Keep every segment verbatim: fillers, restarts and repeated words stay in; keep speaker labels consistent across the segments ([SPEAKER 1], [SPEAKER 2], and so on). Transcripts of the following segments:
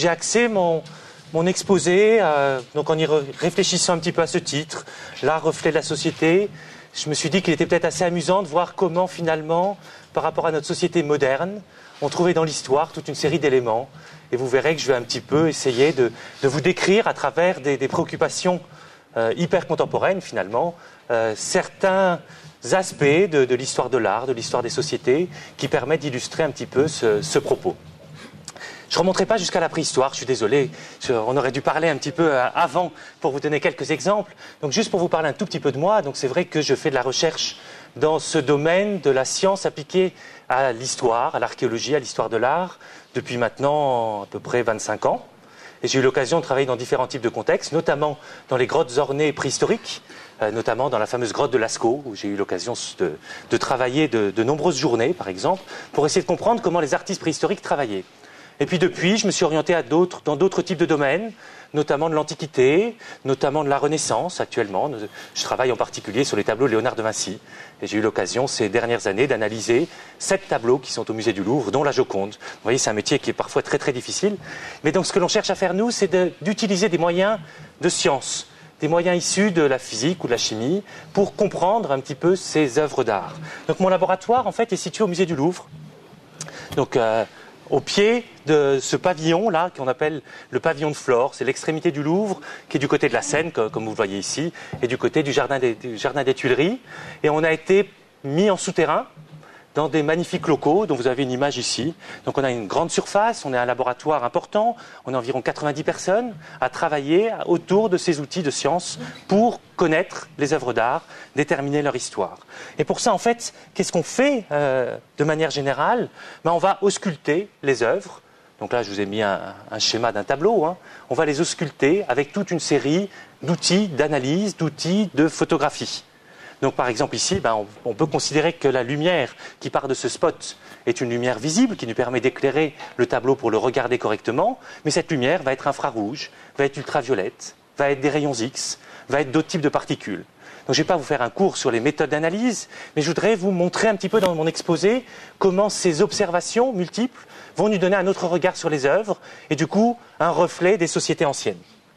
[SPEAKER 1] j'ai axé mon, mon exposé, euh, donc en y re- réfléchissant un petit peu à ce titre, l'art reflet de la société, je me suis dit qu'il était peut-être assez amusant de voir comment finalement, par rapport à notre société moderne, on trouvait dans l'histoire toute une série d'éléments. Et vous verrez que je vais un petit peu essayer de, de vous décrire à travers des, des préoccupations euh, hyper contemporaines finalement, euh, certains aspects de, de l'histoire de l'art, de l'histoire des sociétés, qui permettent d'illustrer un petit peu ce, ce propos. Je ne remonterai pas jusqu'à la préhistoire, je suis désolé, je, on aurait dû parler un petit peu avant pour vous donner quelques exemples. Donc juste pour vous parler un tout petit peu de moi, donc c'est vrai que je fais de la recherche dans ce domaine de la science appliquée à l'histoire, à l'archéologie, à l'histoire de l'art, depuis maintenant à peu près vingt-cinq ans. Et j'ai eu l'occasion de travailler dans différents types de contextes, notamment dans les grottes ornées préhistoriques, euh, notamment dans la fameuse grotte de Lascaux, où j'ai eu l'occasion de, de travailler de, de nombreuses journées, par exemple, pour essayer de comprendre comment les artistes préhistoriques travaillaient. Et puis depuis, je me suis orienté à d'autres, dans d'autres types de domaines, notamment de l'Antiquité, notamment de la Renaissance actuellement. Je travaille en particulier sur les tableaux de Léonard de Vinci. Et j'ai eu l'occasion ces dernières années d'analyser sept tableaux qui sont au musée du Louvre, dont la Joconde. Vous voyez, c'est un métier qui est parfois très très difficile. Mais donc ce que l'on cherche à faire nous, c'est de, d'utiliser des moyens de science, des moyens issus de la physique ou de la chimie, pour comprendre un petit peu ces œuvres d'art. Donc mon laboratoire, en fait, est situé au musée du Louvre. Donc... Euh, au pied de ce pavillon-là, qu'on appelle le pavillon de Flore. C'est l'extrémité du Louvre, qui est du côté de la Seine, comme vous le voyez ici, et du côté du jardin des, du jardin des Tuileries. Et on a été mis en souterrain dans des magnifiques locaux, dont vous avez une image ici. Donc on a une grande surface, on est un laboratoire important, on a environ quatre-vingt-dix personnes à travailler autour de ces outils de science pour connaître les œuvres d'art, déterminer leur histoire. Et pour ça, en fait, qu'est-ce qu'on fait euh, de manière générale? Ben, on va ausculter les œuvres. Donc là, je vous ai mis un, un schéma d'un tableau. Hein. On va les ausculter avec toute une série d'outils d'analyse, d'outils de photographie. Donc par exemple ici, ben, on, on peut considérer que la lumière qui part de ce spot est une lumière visible qui nous permet d'éclairer le tableau pour le regarder correctement, mais cette lumière va être infrarouge, va être ultraviolette, va être des rayons X, va être d'autres types de particules. Donc je ne vais pas vous faire un cours sur les méthodes d'analyse, mais je voudrais vous montrer un petit peu dans mon exposé comment ces observations multiples vont nous donner un autre regard sur les œuvres et du coup un reflet des sociétés anciennes.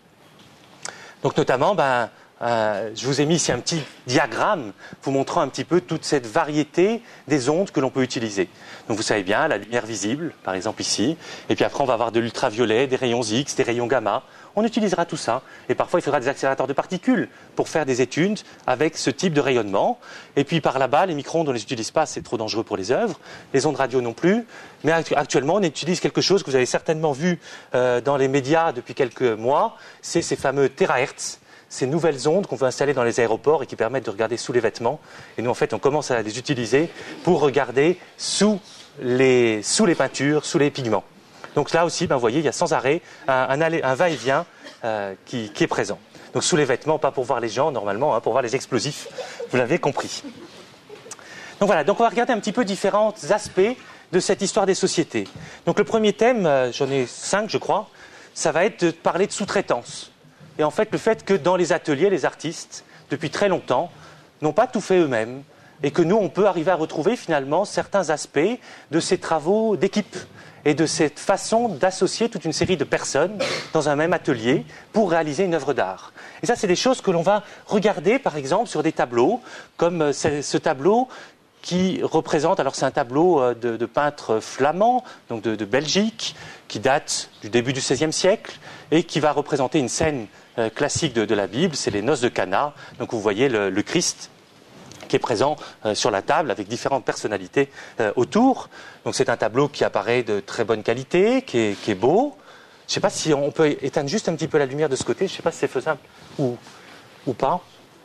[SPEAKER 1] Donc notamment, ben, Euh, je vous ai mis ici un petit diagramme vous montrant un petit peu toute cette variété des ondes que l'on peut utiliser. Donc vous savez bien, la lumière visible, par exemple ici, et puis après on va avoir de l'ultraviolet, des rayons X, des rayons gamma. On utilisera tout ça. Et parfois il faudra des accélérateurs de particules pour faire des études avec ce type de rayonnement. Et puis par là-bas, les micro-ondes on ne les utilise pas, c'est trop dangereux pour les œuvres. Les ondes radio non plus. Mais actuellement on utilise quelque chose que vous avez certainement vu euh, dans les médias depuis quelques mois, c'est ces fameux térahertz. Ces nouvelles ondes qu'on veut installer dans les aéroports et qui permettent de regarder sous les vêtements. Et nous, en fait, on commence à les utiliser pour regarder sous les, sous les peintures, sous les pigments. Donc là aussi, ben, vous voyez, il y a sans arrêt un, un, un va-et-vient euh, qui, qui est présent. Donc sous les vêtements, pas pour voir les gens, normalement, hein, pour voir les explosifs. Vous l'avez compris. Donc voilà, donc on va regarder un petit peu différents aspects de cette histoire des sociétés. Donc le premier thème, euh, j'en ai cinq, je crois, ça va être de parler de sous-traitance. Et en fait, le fait que dans les ateliers, les artistes, depuis très longtemps, n'ont pas tout fait eux-mêmes. Et que nous, on peut arriver à retrouver finalement certains aspects de ces travaux d'équipe et de cette façon d'associer toute une série de personnes dans un même atelier pour réaliser une œuvre d'art. Et ça, c'est des choses que l'on va regarder, par exemple, sur des tableaux, comme ce tableau qui représente, alors c'est un tableau de, de peintres flamands, donc de, de Belgique, qui date du début du seizième siècle, et qui va représenter une scène euh, classique de, de la Bible, c'est les noces de Cana. Donc vous voyez le, le Christ qui est présent euh, sur la table avec différentes personnalités euh, autour. Donc c'est un tableau qui apparaît de très bonne qualité, qui est, qui est beau. Je ne sais pas si on peut éteindre juste un petit peu la lumière de ce côté, je ne sais pas si c'est faisable ou, ou pas.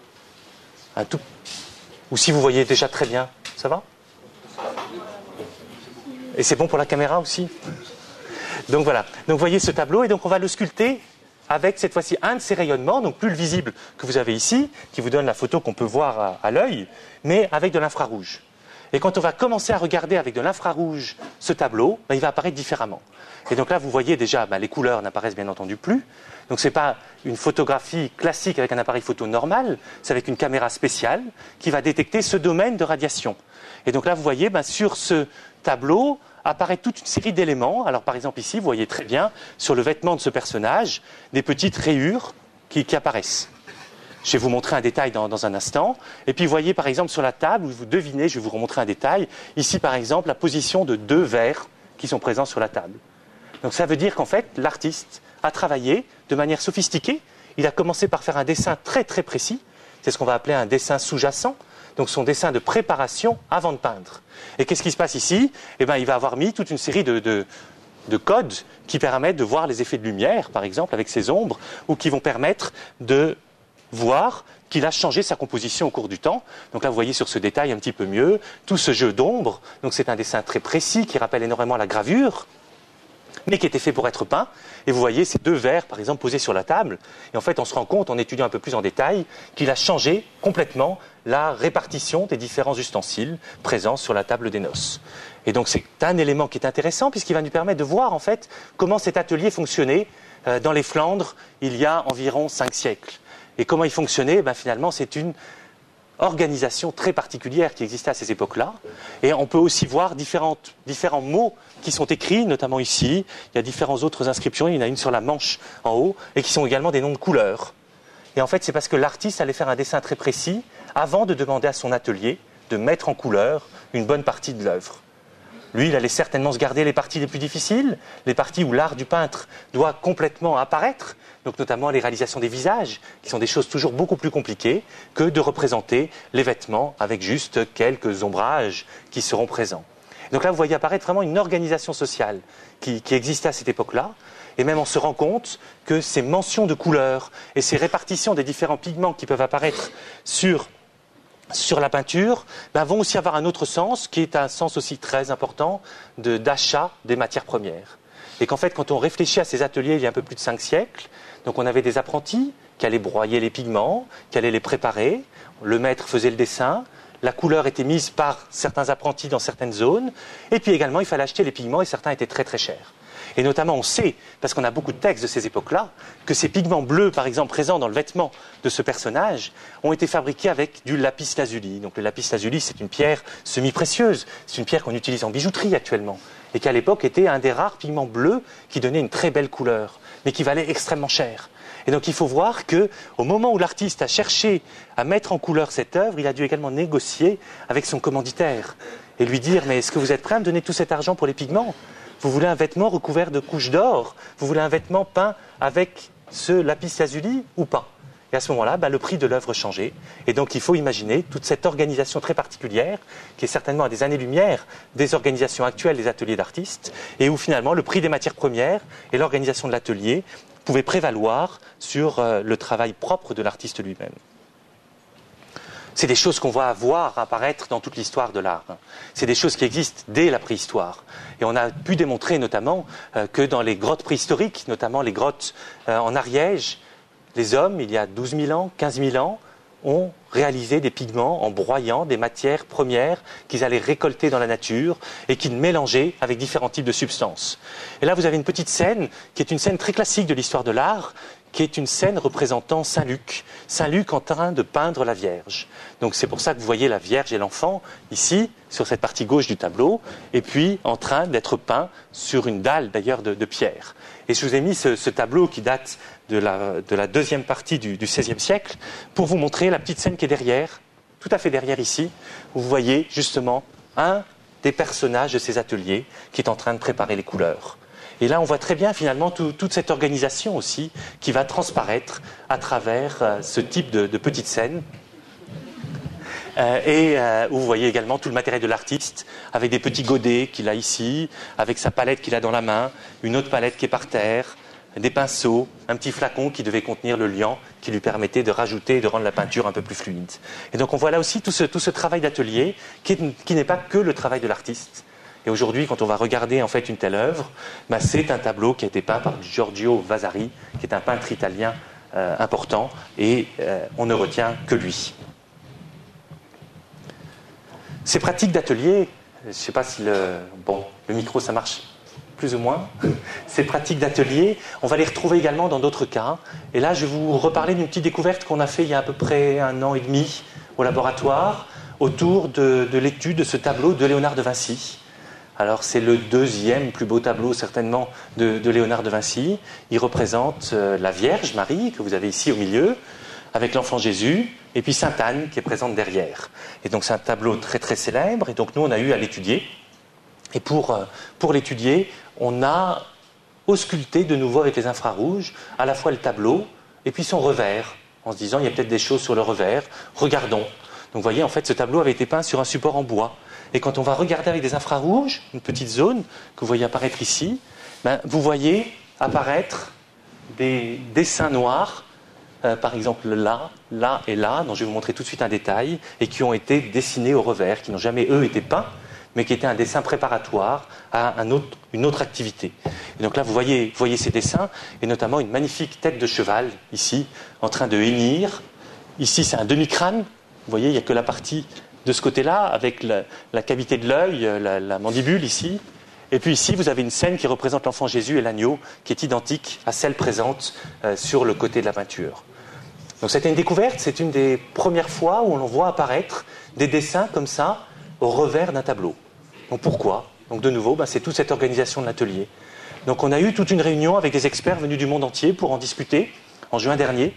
[SPEAKER 1] Un tout... Ou si vous voyez déjà très bien, ça va? Et c'est bon pour la caméra aussi? Donc voilà, donc vous voyez ce tableau et donc on va le sculpter avec cette fois-ci un de ces rayonnements, donc plus le visible que vous avez ici, qui vous donne la photo qu'on peut voir à, à l'œil, mais avec de l'infrarouge. Et quand on va commencer à regarder avec de l'infrarouge ce tableau, ben, il va apparaître différemment. Et donc là, vous voyez déjà, ben, les couleurs n'apparaissent bien entendu plus. Donc ce n'est pas une photographie classique avec un appareil photo normal, c'est avec une caméra spéciale qui va détecter ce domaine de radiation. Et donc là, vous voyez, ben, sur ce tableau, apparaît toute une série d'éléments. Alors par exemple ici, vous voyez très bien sur le vêtement de ce personnage des petites rayures qui, qui apparaissent. Je vais vous montrer un détail dans, dans un instant. Et puis vous voyez par exemple sur la table, où vous devinez, je vais vous remontrer un détail. Ici par exemple, la position de deux verres qui sont présents sur la table. Donc ça veut dire qu'en fait, l'artiste a travaillé de manière sophistiquée. Il a commencé par faire un dessin très très précis. C'est ce qu'on va appeler un dessin sous-jacent. Donc son dessin de préparation avant de peindre. Et qu'est-ce qui se passe ici? Eh bien, il va avoir mis toute une série de, de, de codes qui permettent de voir les effets de lumière, par exemple, avec ses ombres, ou qui vont permettre de voir qu'il a changé sa composition au cours du temps. Donc là, vous voyez sur ce détail un petit peu mieux, tout ce jeu d'ombres. Donc c'est un dessin très précis qui rappelle énormément la gravure, mais qui était fait pour être peint. Et vous voyez ces deux verres, par exemple, posés sur la table. Et en fait, on se rend compte, en étudiant un peu plus en détail, qu'il a changé complètement la répartition des différents ustensiles présents sur la table des noces. Et donc, c'est un élément qui est intéressant, puisqu'il va nous permettre de voir, en fait, comment cet atelier fonctionnait euh, dans les Flandres il y a environ cinq siècles. Et comment il fonctionnait? Ben, finalement, c'est une organisation très particulière qui existait à ces époques-là. Et on peut aussi voir différentes, différents mots qui sont écrits, notamment ici. Il y a différentes autres inscriptions. Il y en a une sur la manche en haut, et qui sont également des noms de couleurs. Et en fait, c'est parce que l'artiste allait faire un dessin très précis avant de demander à son atelier de mettre en couleur une bonne partie de l'œuvre. Lui, il allait certainement se garder les parties les plus difficiles, les parties où l'art du peintre doit complètement apparaître, donc notamment les réalisations des visages, qui sont des choses toujours beaucoup plus compliquées que de représenter les vêtements avec juste quelques ombrages qui seront présents. Donc là, vous voyez apparaître vraiment une organisation sociale qui, qui existait à cette époque-là, et même on se rend compte que ces mentions de couleurs et ces répartitions des différents pigments qui peuvent apparaître sur sur la peinture, ben, vont aussi avoir un autre sens, qui est un sens aussi très important de, d'achat des matières premières. Et qu'en fait, quand on réfléchit à ces ateliers il y a un peu plus de cinq siècles, donc on avait des apprentis qui allaient broyer les pigments, qui allaient les préparer, le maître faisait le dessin, la couleur était mise par certains apprentis dans certaines zones, et puis également il fallait acheter les pigments, et certains étaient très très chers. Et notamment, on sait, parce qu'on a beaucoup de textes de ces époques-là, que ces pigments bleus, par exemple, présents dans le vêtement de ce personnage, ont été fabriqués avec du lapis lazuli. Donc le lapis lazuli, c'est une pierre semi-précieuse. C'est une pierre qu'on utilise en bijouterie actuellement. Et qui, à l'époque, était un des rares pigments bleus qui donnait une très belle couleur, mais qui valait extrêmement cher. Et donc il faut voir qu'au moment où l'artiste a cherché à mettre en couleur cette œuvre, il a dû également négocier avec son commanditaire et lui dire « Mais est-ce que vous êtes prêt à me donner tout cet argent pour les pigments ? Vous voulez un vêtement recouvert de couches d'or? Vous voulez un vêtement peint avec ce lapis lazuli ou pas ?» Et à ce moment-là, bah, le prix de l'œuvre changeait. Et donc il faut imaginer toute cette organisation très particulière, qui est certainement à des années-lumière des organisations actuelles des ateliers d'artistes, et où finalement le prix des matières premières et l'organisation de l'atelier pouvaient prévaloir sur euh, le travail propre de l'artiste lui-même. C'est des choses qu'on va voir apparaître dans toute l'histoire de l'art. C'est des choses qui existent dès la préhistoire. Et on a pu démontrer notamment euh, que dans les grottes préhistoriques, notamment les grottes euh, en Ariège, les hommes, il y a douze mille ans, quinze mille ans, ont réalisé des pigments en broyant des matières premières qu'ils allaient récolter dans la nature et qu'ils mélangeaient avec différents types de substances. Et là, vous avez une petite scène qui est une scène très classique de l'histoire de l'art, qui est une scène représentant Saint Luc. Saint Luc en train de peindre la Vierge. Donc c'est pour ça que vous voyez la Vierge et l'enfant ici, sur cette partie gauche du tableau, et puis en train d'être peint sur une dalle d'ailleurs de, de pierre. Et je vous ai mis ce, ce tableau qui date de la, de la deuxième partie du, du seizième siècle, pour vous montrer la petite scène qui est derrière, tout à fait derrière ici, où vous voyez justement un des personnages de ces ateliers qui est en train de préparer les couleurs. Et là, on voit très bien finalement tout, toute cette organisation aussi qui va transparaître à travers euh, ce type de, de petite scène. Euh, et euh, où vous voyez également tout le matériel de l'artiste, avec des petits godets qu'il a ici, avec sa palette qu'il a dans la main, une autre palette qui est par terre, des pinceaux, un petit flacon qui devait contenir le liant qui lui permettait de rajouter et de rendre la peinture un peu plus fluide. Et donc on voit là aussi tout ce, tout ce travail d'atelier qui, est, qui n'est pas que le travail de l'artiste. Et aujourd'hui, quand on va regarder en fait une telle œuvre, bah, c'est un tableau qui a été peint par Giorgio Vasari, qui est un peintre italien euh, important, et euh, on ne retient que lui. Ces pratiques d'atelier, je ne sais pas si le, bon, le micro ça marche plus ou moins, ces pratiques d'atelier, on va les retrouver également dans d'autres cas. Et là, je vais vous reparler d'une petite découverte qu'on a fait il y a à peu près un an et demi au laboratoire, autour de, de l'étude de ce tableau de Léonard de Vinci. Alors c'est le deuxième plus beau tableau certainement de, de Léonard de Vinci. Il représente euh, la Vierge Marie, que vous avez ici au milieu, avec l'enfant Jésus, et puis Sainte Anne qui est présente derrière. Et donc c'est un tableau très très célèbre, et donc nous on a eu à l'étudier. Et pour, euh, pour l'étudier, on a ausculté de nouveau avec les infrarouges à la fois le tableau et puis son revers, en se disant il y a peut-être des choses sur le revers, regardons. Donc vous voyez, en fait, ce tableau avait été peint sur un support en bois. Et quand on va regarder avec des infrarouges, une petite zone que vous voyez apparaître ici, ben, vous voyez apparaître des dessins noirs, euh, par exemple là, là et là, dont je vais vous montrer tout de suite un détail, et qui ont été dessinés au revers, qui n'ont jamais, eux, été peints, mais qui étaient un dessin préparatoire à un autre, une autre activité. Et donc là, vous voyez, vous voyez ces dessins, et notamment une magnifique tête de cheval, ici, en train de hennir. Ici, c'est un demi-crâne. Vous voyez, il n'y a que la partie de ce côté-là, avec la, la cavité de l'œil, la, la mandibule ici. Et puis ici, vous avez une scène qui représente l'enfant Jésus et l'agneau, qui est identique à celle présente euh, sur le côté de la peinture. Donc c'était une découverte, c'est une des premières fois où on voit apparaître des dessins comme ça au revers d'un tableau. Donc pourquoi ? Donc de nouveau, ben, c'est toute cette organisation de l'atelier. Donc on a eu toute une réunion avec des experts venus du monde entier pour en discuter en juin dernier.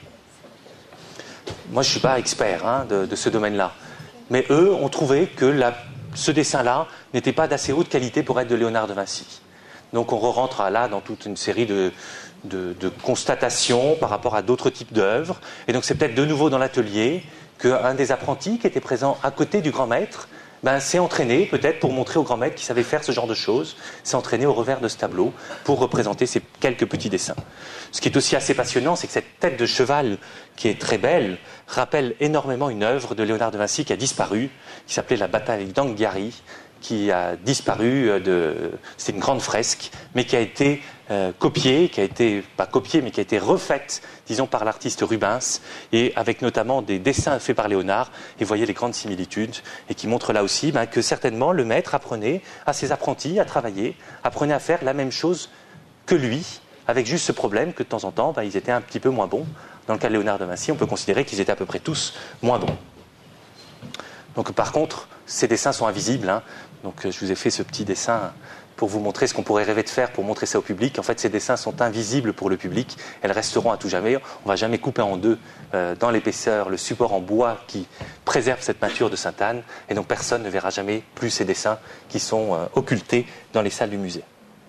[SPEAKER 1] Moi, je ne suis pas expert hein, de, de ce domaine-là. Mais eux ont trouvé que la, ce dessin-là n'était pas d'assez haute qualité pour être de Léonard de Vinci. Donc on re-rentre là dans toute une série de, de, de constatations par rapport à d'autres types d'œuvres. Et donc c'est peut-être de nouveau dans l'atelier qu'un des apprentis qui était présent à côté du grand maître ben, s'est entraîné peut-être pour montrer au grand maître qu'il savait faire ce genre de choses, s'est entraîné au revers de ce tableau pour représenter ces quelques petits dessins. Ce qui est aussi assez passionnant, c'est que cette tête de cheval, qui est très belle, rappelle énormément une œuvre de Léonard de Vinci qui a disparu, qui s'appelait La bataille d'Anghiari, qui a disparu de... C'est une grande fresque, mais qui a été euh, copiée, qui a été, pas copiée, mais qui a été refaite, disons, par l'artiste Rubens, et avec notamment des dessins faits par Léonard, et vous voyez les grandes similitudes, et qui montrent là aussi ben, que certainement le maître apprenait à ses apprentis à travailler, apprenait à faire la même chose que lui, avec juste ce problème que de temps en temps, ben, ils étaient un petit peu moins bons. Dans le cas de Léonard de Vinci, on peut considérer qu'ils étaient à peu près tous moins bons. Donc par contre, ces dessins sont invisibles, hein. Donc je vous ai fait ce petit dessin pour vous montrer ce qu'on pourrait rêver de faire pour montrer ça au public. En fait, ces dessins sont invisibles pour le public. Elles resteront à tout jamais. On ne va jamais couper en deux euh, dans l'épaisseur le support en bois qui préserve cette peinture de Sainte-Anne. Et donc personne ne verra jamais plus ces dessins qui sont euh, occultés dans les salles du musée.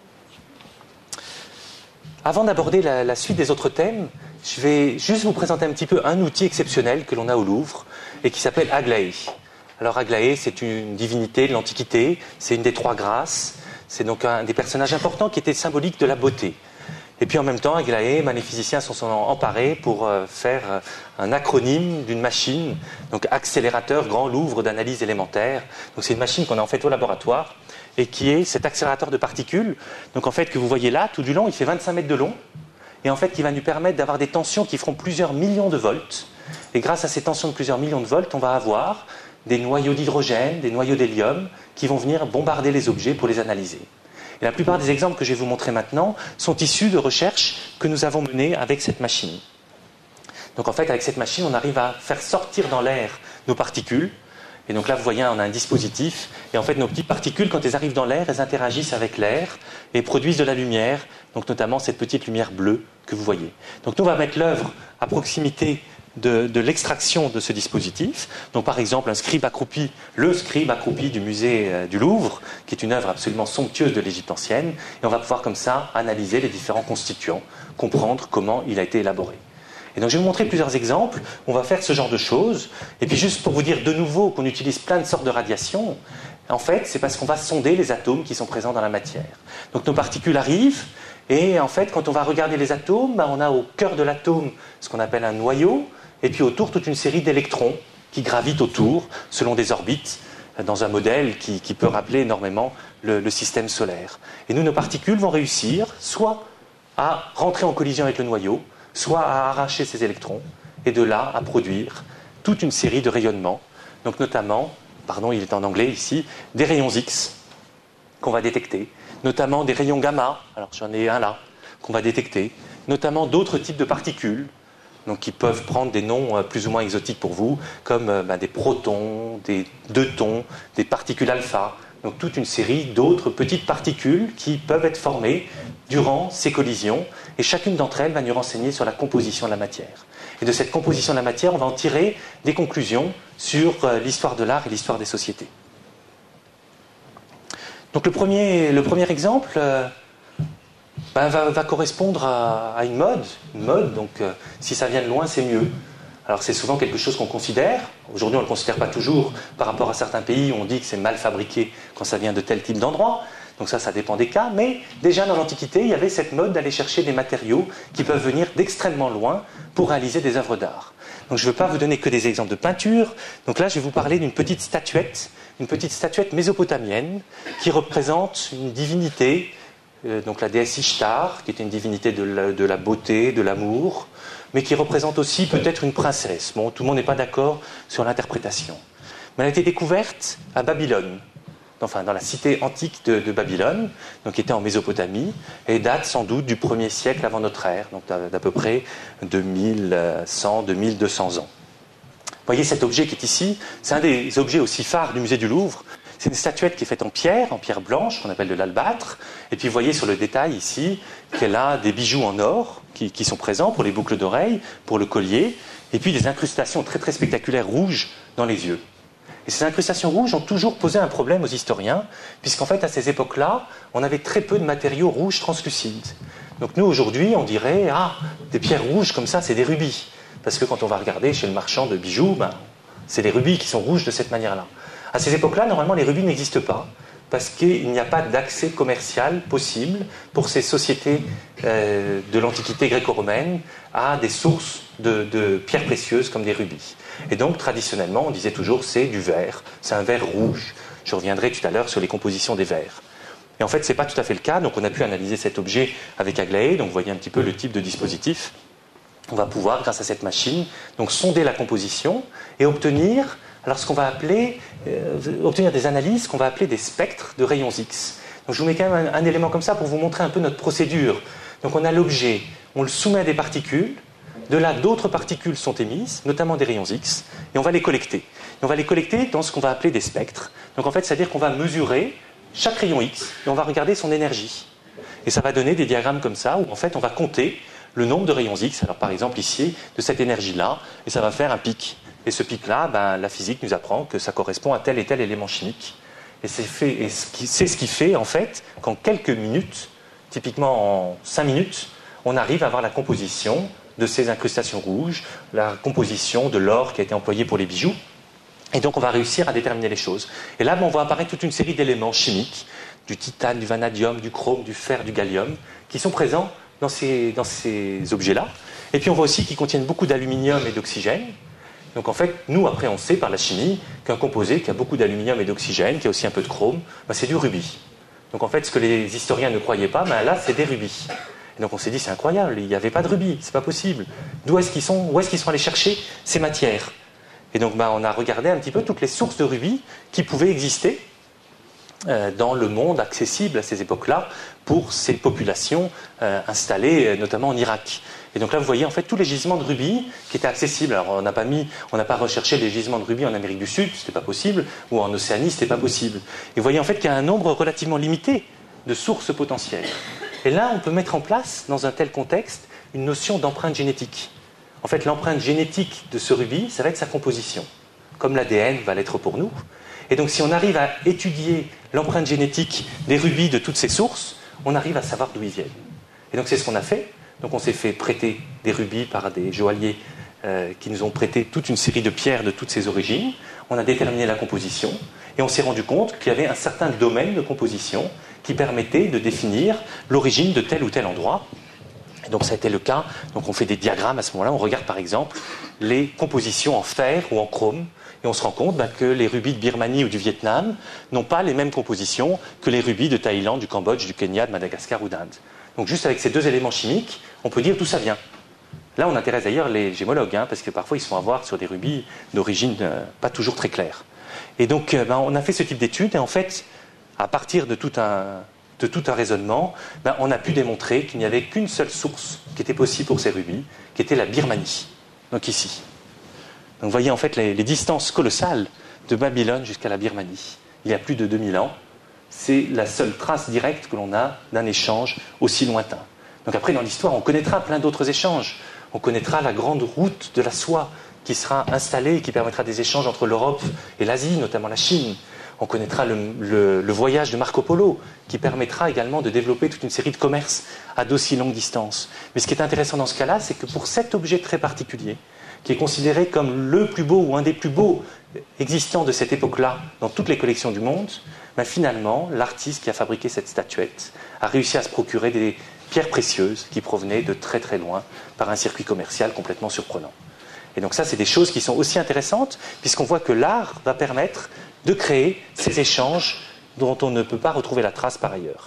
[SPEAKER 1] Avant d'aborder la, la suite des autres thèmes, je vais juste vous présenter un petit peu un outil exceptionnel que l'on a au Louvre et qui s'appelle Aglaé. Alors Aglaé, c'est une divinité de l'Antiquité, c'est une des trois grâces, c'est donc un des personnages importants qui était symbolique de la beauté. Et puis en même temps, Aglaé, ben, les physiciens s'en sont emparés pour euh, faire euh, un acronyme d'une machine, donc accélérateur Grand Louvre d'analyse élémentaire. Donc c'est une machine qu'on a en fait au laboratoire et qui est cet accélérateur de particules. Donc en fait que vous voyez là, tout du long, il fait vingt-cinq mètres de long et en fait qui va nous permettre d'avoir des tensions qui feront plusieurs millions de volts. Et grâce à ces tensions de plusieurs millions de volts, on va avoir des noyaux d'hydrogène, des noyaux d'hélium qui vont venir bombarder les objets pour les analyser. Et la plupart des exemples que je vais vous montrer maintenant sont issus de recherches que nous avons menées avec cette machine. Donc en fait, avec cette machine, on arrive à faire sortir dans l'air nos particules. Et donc là, vous voyez, on a un dispositif. Et en fait, nos petites particules, quand elles arrivent dans l'air, elles interagissent avec l'air et produisent de la lumière, donc notamment cette petite lumière bleue que vous voyez. Donc nous, on va mettre l'œuvre à proximité De, de l'extraction de ce dispositif. Donc par exemple un scribe accroupi, le scribe accroupi du musée euh, du Louvre, qui est une œuvre absolument somptueuse de l'Égypte ancienne, et on va pouvoir comme ça analyser les différents constituants, comprendre comment il a été élaboré. Et donc je vais vous montrer plusieurs exemples, on va faire ce genre de choses, et puis juste pour vous dire de nouveau qu'on utilise plein de sortes de radiations, en fait c'est parce qu'on va sonder les atomes qui sont présents dans la matière. Donc nos particules arrivent, et en fait quand on va regarder les atomes, ben, on a au cœur de l'atome ce qu'on appelle un noyau, et puis autour toute une série d'électrons qui gravitent autour selon des orbites dans un modèle qui, qui peut rappeler énormément le, le système solaire. Et nous, nos particules vont réussir soit à rentrer en collision avec le noyau, soit à arracher ces électrons, et de là à produire toute une série de rayonnements, donc notamment, pardon, il est en anglais ici, des rayons X qu'on va détecter, notamment des rayons gamma, alors j'en ai un là, qu'on va détecter, notamment d'autres types de particules, donc qui peuvent prendre des noms euh, plus ou moins exotiques pour vous, comme euh, bah, des protons, des deutons, des particules alpha, donc toute une série d'autres petites particules qui peuvent être formées durant ces collisions, et chacune d'entre elles va nous renseigner sur la composition de la matière. Et de cette composition de la matière, on va en tirer des conclusions sur l'histoire de l'art et l'histoire des sociétés. Donc le premier, le premier exemple euh, ben, va, va correspondre à, à une mode. Une mode, donc euh, si ça vient de loin, c'est mieux. Alors c'est souvent quelque chose qu'on considère. Aujourd'hui, on ne le considère pas toujours. Par rapport à certains pays, on dit que c'est mal fabriqué quand ça vient de tel type d'endroit. Donc ça, ça dépend des cas. Mais déjà dans l'Antiquité, il y avait cette mode d'aller chercher des matériaux qui peuvent venir d'extrêmement loin pour réaliser des œuvres d'art. Donc je ne veux pas vous donner que des exemples de peinture. Donc là, je vais vous parler d'une petite statuette, une petite statuette mésopotamienne qui représente une divinité, euh, donc la déesse Ishtar, qui était une divinité de la, de la beauté, de l'amour, mais qui représente aussi peut-être une princesse. Bon, tout le monde n'est pas d'accord sur l'interprétation. Mais elle a été découverte à Babylone, enfin dans la cité antique de, de Babylone, donc qui était en Mésopotamie, et date sans doute du premier siècle avant notre ère, donc d'à peu près deux mille cent à deux mille deux cents ans. Vous voyez cet objet qui est ici, c'est un des objets aussi phares du musée du Louvre. C'est une statuette qui est faite en pierre, en pierre blanche, qu'on appelle de l'albâtre. Et puis vous voyez sur le détail ici qu'elle a des bijoux en or qui, qui sont présents pour les boucles d'oreilles, pour le collier, et puis des incrustations très très spectaculaires rouges dans les yeux. Et ces incrustations rouges ont toujours posé un problème aux historiens, puisqu'en fait à ces époques-là, on avait très peu de matériaux rouges translucides. Donc nous aujourd'hui, on dirait, ah, des pierres rouges comme ça, c'est des rubis. Parce que quand on va regarder chez le marchand de bijoux, ben, c'est les rubis qui sont rouges de cette manière-là. À ces époques-là, normalement, les rubis n'existent pas, parce qu'il n'y a pas d'accès commercial possible pour ces sociétés euh, de l'Antiquité gréco-romaine à des sources de, de pierres précieuses comme des rubis. Et donc, traditionnellement, on disait toujours c'est du verre, c'est un verre rouge. Je reviendrai tout à l'heure sur les compositions des verres. Et en fait, ce n'est pas tout à fait le cas, donc on a pu analyser cet objet avec Aglaé, donc vous voyez un petit peu le type de dispositif. On va pouvoir, grâce à cette machine, donc sonder la composition et obtenir, alors ce qu'on va appeler, euh, obtenir des analyses qu'on va appeler des spectres de rayons X. Donc je vous mets quand même un, un élément comme ça pour vous montrer un peu notre procédure. Donc on a l'objet, on le soumet à des particules, de là d'autres particules sont émises, notamment des rayons X, et on va les collecter. Et on va les collecter dans ce qu'on va appeler des spectres. Donc en fait, c'est-à-dire qu'on va mesurer chaque rayon X et on va regarder son énergie. Et ça va donner des diagrammes comme ça où en fait on va compter le nombre de rayons X, alors par exemple ici, de cette énergie-là, et ça va faire un pic. Et ce pic-là, ben, la physique nous apprend que ça correspond à tel et tel élément chimique. Et c'est, fait, et c'est ce qui fait, en fait, qu'en quelques minutes, typiquement en cinq minutes, on arrive à avoir la composition de ces incrustations rouges, la composition de l'or qui a été employé pour les bijoux. Et donc on va réussir à déterminer les choses. Et là, ben, on voit apparaître toute une série d'éléments chimiques, du titane, du vanadium, du chrome, du fer, du gallium, qui sont présents Dans ces, dans ces objets-là. Et puis on voit aussi qu'ils contiennent beaucoup d'aluminium et d'oxygène. Donc en fait, nous après on sait par la chimie qu'un composé qui a beaucoup d'aluminium et d'oxygène, qui a aussi un peu de chrome, ben, c'est du rubis. Donc en fait, ce que les historiens ne croyaient pas, ben, là c'est des rubis. Et donc on s'est dit c'est incroyable, il n'y avait pas de rubis, c'est pas possible. D'où est-ce qu'ils sont, où est-ce qu'ils sont allés chercher ces matières? Et donc ben, on a regardé un petit peu toutes les sources de rubis qui pouvaient exister dans le monde accessible à ces époques-là pour ces populations euh, installées notamment en Irak. Et donc là vous voyez en fait tous les gisements de rubis qui étaient accessibles. Alors on n'a pas mis, on n'a pas recherché les gisements de rubis en Amérique du Sud, c'était pas possible, ou en Océanie, c'était pas possible. Et vous voyez en fait qu'il y a un nombre relativement limité de sources potentielles. Et là on peut mettre en place dans un tel contexte une notion d'empreinte génétique. En fait l'empreinte génétique de ce rubis, ça va être sa composition, comme l'A D N va l'être pour nous. Et donc si on arrive à étudier l'empreinte génétique des rubis de toutes ces sources, on arrive à savoir d'où ils viennent. Et donc c'est ce qu'on a fait. Donc on s'est fait prêter des rubis par des joailliers euh, qui nous ont prêté toute une série de pierres de toutes ces origines. On a déterminé la composition et on s'est rendu compte qu'il y avait un certain domaine de composition qui permettait de définir l'origine de tel ou tel endroit. Et donc ça a été le cas. Donc on fait des diagrammes à ce moment-là. On regarde par exemple les compositions en fer ou en chrome. Et on se rend compte bah, que les rubis de Birmanie ou du Vietnam n'ont pas les mêmes compositions que les rubis de Thaïlande, du Cambodge, du Kenya, de Madagascar ou d'Inde. Donc juste avec ces deux éléments chimiques, on peut dire d'où ça vient. Là, on intéresse d'ailleurs les gémologues, hein, parce que parfois ils se font avoir sur des rubis d'origine euh, pas toujours très claire. Et donc, euh, bah, on a fait ce type d'études, et en fait, à partir de tout un, de tout un raisonnement, bah, on a pu démontrer qu'il n'y avait qu'une seule source qui était possible pour ces rubis, qui était la Birmanie. Donc ici. Donc vous voyez en fait les, les distances colossales de Babylone jusqu'à la Birmanie. Il y a plus de deux mille ans, c'est la seule trace directe que l'on a d'un échange aussi lointain. Donc après, dans l'histoire, on connaîtra plein d'autres échanges. On connaîtra la grande route de la soie qui sera installée et qui permettra des échanges entre l'Europe et l'Asie, notamment la Chine. On connaîtra le, le, le voyage de Marco Polo, qui permettra également de développer toute une série de commerces à d'aussi longue distance. Mais ce qui est intéressant dans ce cas-là, c'est que pour cet objet très particulier, qui est considéré comme le plus beau ou un des plus beaux existants de cette époque-là dans toutes les collections du monde, ben finalement, l'artiste qui a fabriqué cette statuette a réussi à se procurer des pierres précieuses qui provenaient de très très loin par un circuit commercial complètement surprenant. Et donc ça, c'est des choses qui sont aussi intéressantes, puisqu'on voit que l'art va permettre de créer ces échanges dont on ne peut pas retrouver la trace par ailleurs.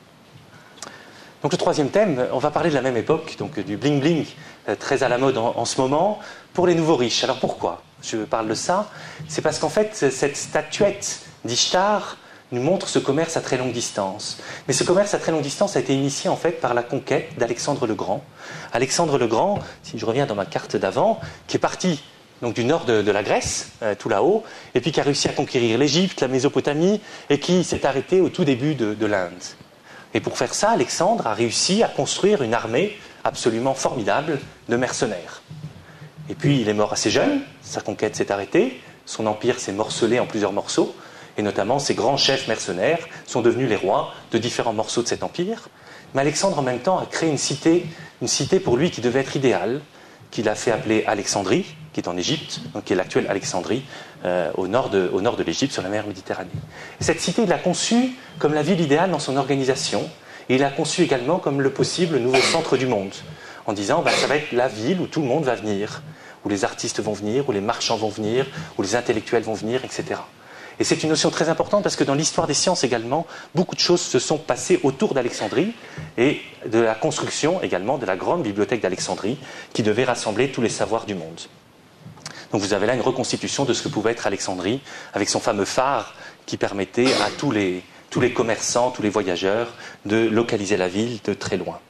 [SPEAKER 1] Donc le troisième thème, on va parler de la même époque, donc du bling-bling, euh, très à la mode en, en ce moment, pour les nouveaux riches. Alors pourquoi je parle de ça? C'est parce qu'en fait, cette statuette d'Ishtar nous montre ce commerce à très longue distance. Mais ce commerce à très longue distance a été initié en fait par la conquête d'Alexandre le Grand. Alexandre le Grand, si je reviens dans ma carte d'avant, qui est parti donc du nord de, de la Grèce, euh, tout là-haut, et puis qui a réussi à conquérir l'Égypte, la Mésopotamie, et qui s'est arrêté au tout début de, de l'Inde. Et pour faire ça, Alexandre a réussi à construire une armée absolument formidable de mercenaires. Et puis il est mort assez jeune, sa conquête s'est arrêtée, son empire s'est morcelé en plusieurs morceaux, et notamment ses grands chefs mercenaires sont devenus les rois de différents morceaux de cet empire. Mais Alexandre en même temps a créé une cité, une cité pour lui qui devait être idéale, qu'il a fait appeler Alexandrie, qui est en Égypte, donc qui est l'actuelle Alexandrie, euh, au nord de, au nord de l'Égypte, sur la mer Méditerranée. Et cette cité, il l'a conçue comme la ville idéale dans son organisation, et il l'a conçue également comme le possible nouveau centre du monde, en disant bah, ça va être la ville où tout le monde va venir, où les artistes vont venir, où les marchands vont venir, où les intellectuels vont venir, et cetera. Et c'est une notion très importante parce que dans l'histoire des sciences également, beaucoup de choses se sont passées autour d'Alexandrie et de la construction également de la grande bibliothèque d'Alexandrie qui devait rassembler tous les savoirs du monde. Donc vous avez là une reconstitution de ce que pouvait être Alexandrie avec son fameux phare qui permettait à tous les, tous les commerçants, tous les voyageurs de localiser la ville de très loin.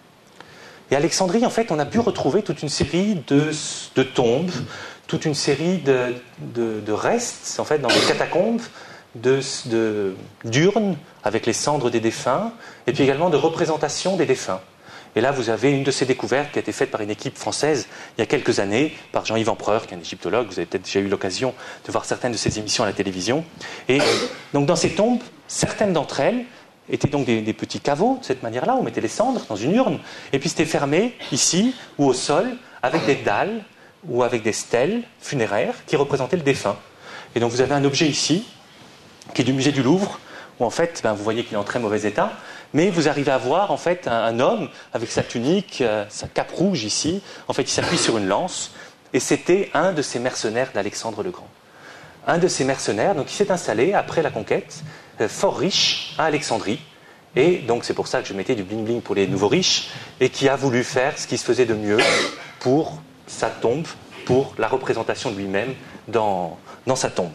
[SPEAKER 1] Et à Alexandrie, en fait, on a pu retrouver toute une série de, de tombes, toute une série de, de, de restes, en fait, dans des catacombes, de, de, d'urnes avec les cendres des défunts, et puis également de représentations des défunts. Et là, vous avez une de ces découvertes qui a été faite par une équipe française il y a quelques années, par Jean-Yves Empereur, qui est un égyptologue. Vous avez peut-être déjà eu l'occasion de voir certaines de ses émissions à la télévision. Et donc, dans ces tombes, certaines d'entre elles étaient donc des, des petits caveaux, de cette manière-là, où on mettait les cendres dans une urne, et puis c'était fermé, ici, ou au sol, avec des dalles, ou avec des stèles funéraires qui représentaient le défunt. Et donc vous avez un objet ici, qui est du musée du Louvre, où en fait, ben, vous voyez qu'il est en très mauvais état, mais vous arrivez à voir en fait un, un homme avec sa tunique, euh, sa cape rouge ici, en fait il s'appuie sur une lance, et c'était un de ces mercenaires d'Alexandre le Grand. Un de ces mercenaires, donc, qui s'est installé après la conquête, euh, fort riche, à Alexandrie, et donc c'est pour ça que je mettais du bling-bling pour les nouveaux riches, et qui a voulu faire ce qui se faisait de mieux pour sa tombe, pour la représentation de lui-même dans, dans sa tombe.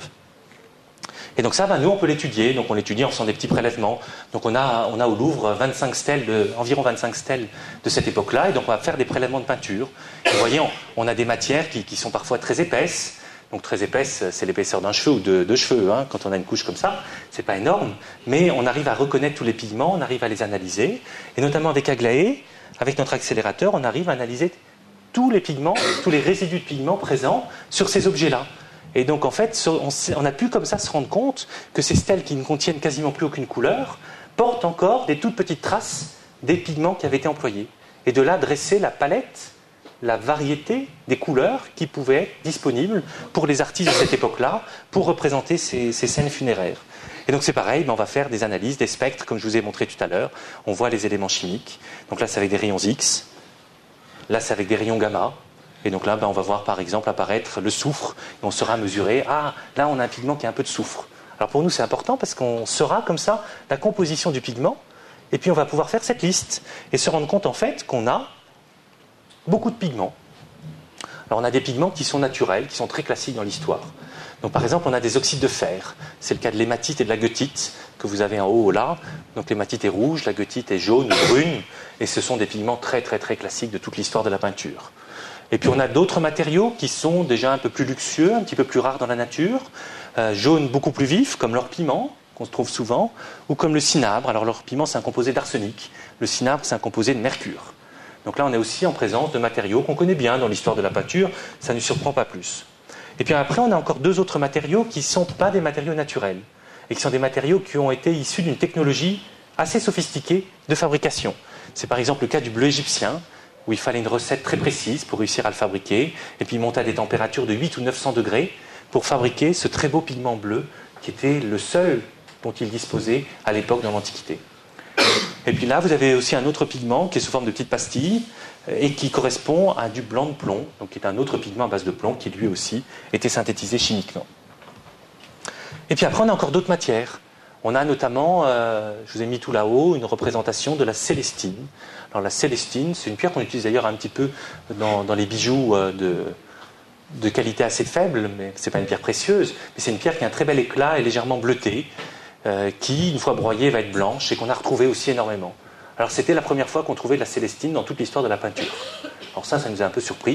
[SPEAKER 1] Et donc ça, ben, nous, on peut l'étudier. Donc on l'étudie en faisant des petits prélèvements. Donc on a, on a au Louvre vingt-cinq stèles de, environ vingt-cinq stèles de cette époque-là. Et donc on va faire des prélèvements de peinture. Et vous voyez, on, on a des matières qui, qui sont parfois très épaisses. Donc très épaisse, c'est l'épaisseur d'un cheveu ou de deux cheveux. Hein, quand on a une couche comme ça, c'est pas énorme. Mais on arrive à reconnaître tous les pigments, on arrive à les analyser. Et notamment avec Aglaé, avec notre accélérateur, on arrive à analyser tous les pigments, tous les résidus de pigments présents sur ces objets-là. Et donc en fait, on a pu comme ça se rendre compte que ces stèles qui ne contiennent quasiment plus aucune couleur portent encore des toutes petites traces des pigments qui avaient été employés. Et de là dresser la palette, la variété des couleurs qui pouvaient être disponibles pour les artistes de cette époque-là pour représenter ces, ces scènes funéraires. Et donc c'est pareil, on va faire des analyses, des spectres, comme je vous ai montré tout à l'heure. On voit les éléments chimiques. Donc là, c'est avec des rayons X. Là, c'est avec des rayons gamma. Et donc là, ben, on va voir par exemple apparaître le soufre. Et on saura mesurer, ah, là, on a un pigment qui a un peu de soufre. Alors pour nous, c'est important parce qu'on saura comme ça la composition du pigment. Et puis on va pouvoir faire cette liste et se rendre compte en fait qu'on a beaucoup de pigments. Alors on a des pigments qui sont naturels, qui sont très classiques dans l'histoire. Donc par exemple, on a des oxydes de fer. C'est le cas de l'hématite et de la goethite que vous avez en haut là. Donc l'hématite est rouge, la goethite est jaune ou brune. Et ce sont des pigments très très très classiques de toute l'histoire de la peinture. Et puis on a d'autres matériaux qui sont déjà un peu plus luxueux, un petit peu plus rares dans la nature. Euh, jaunes beaucoup plus vifs, comme l'or piment. qu'on se trouve souvent, ou comme le cinabre. Alors le piment, c'est un composé d'arsenic. Le cinabre, c'est un composé de mercure. Donc là, on est aussi en présence de matériaux qu'on connaît bien dans l'histoire de la peinture, ça ne surprend pas plus. Et puis après, on a encore deux autres matériaux qui ne sont pas des matériaux naturels, et qui sont des matériaux qui ont été issus d'une technologie assez sophistiquée de fabrication. C'est par exemple le cas du bleu égyptien, où il fallait une recette très précise pour réussir à le fabriquer, et puis monter à des températures de huit ou neuf cents degrés pour fabriquer ce très beau pigment bleu, qui était le seul dont il disposait à l'époque dans l'Antiquité. Et puis là, vous avez aussi un autre pigment qui est sous forme de petites pastilles et qui correspond à du blanc de plomb, donc qui est un autre pigment à base de plomb qui lui aussi était synthétisé chimiquement. Et puis après, on a encore d'autres matières. On a notamment, euh, je vous ai mis tout là-haut, une représentation de la célestine. Alors la célestine, c'est une pierre qu'on utilise d'ailleurs un petit peu dans, dans les bijoux euh, de, de qualité assez faible, mais ce n'est pas une pierre précieuse, mais c'est une pierre qui a un très bel éclat et légèrement bleutée, euh, qui, une fois broyée, va être blanche et qu'on a retrouvé aussi énormément. Alors c'était la première fois qu'on trouvait de la célestine dans toute l'histoire de la peinture. Alors ça, ça nous a un peu surpris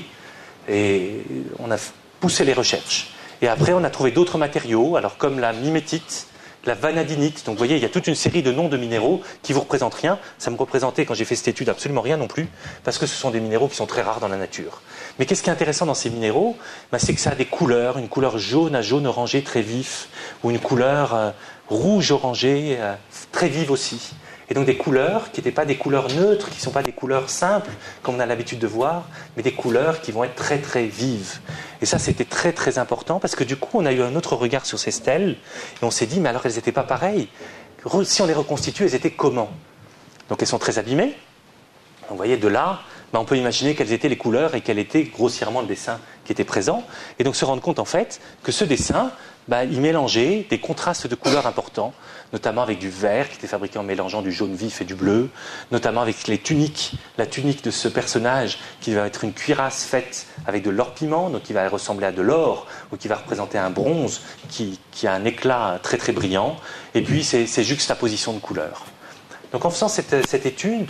[SPEAKER 1] et on a poussé les recherches. Et après, on a trouvé d'autres matériaux, alors comme la mimétite, la vanadinite. Donc vous voyez, il y a toute une série de noms de minéraux qui ne vous représentent rien. Ça me représentait, quand j'ai fait cette étude, absolument rien non plus, parce que ce sont des minéraux qui sont très rares dans la nature. Mais qu'est-ce qui est intéressant dans ces minéraux? Ben, c'est que ça a des couleurs, une couleur jaune à jaune orangé très vif, ou une couleur euh, rouge orangé euh, très vive aussi. Et donc des couleurs qui n'étaient pas des couleurs neutres, qui ne sont pas des couleurs simples, comme on a l'habitude de voir, mais des couleurs qui vont être très très vives. Et ça, c'était très très important, parce que du coup, on a eu un autre regard sur ces stèles, et on s'est dit, mais alors elles n'étaient pas pareilles. Si on les reconstitue, elles étaient comment? Donc elles sont très abîmées. Vous voyez, de là, ben, on peut imaginer quelles étaient les couleurs et quel était grossièrement le dessin qui était présent. Et donc se rendre compte en fait que ce dessin, ben, il mélangeait des contrastes de couleurs importants, notamment avec du vert qui était fabriqué en mélangeant du jaune vif et du bleu, notamment avec les tuniques, la tunique de ce personnage qui va être une cuirasse faite avec de l'or-piment, donc qui va ressembler à de l'or, ou qui va représenter un bronze qui, qui a un éclat très très brillant, et puis ces, ces juxtapositions de couleurs. Donc en faisant cette, cette étude,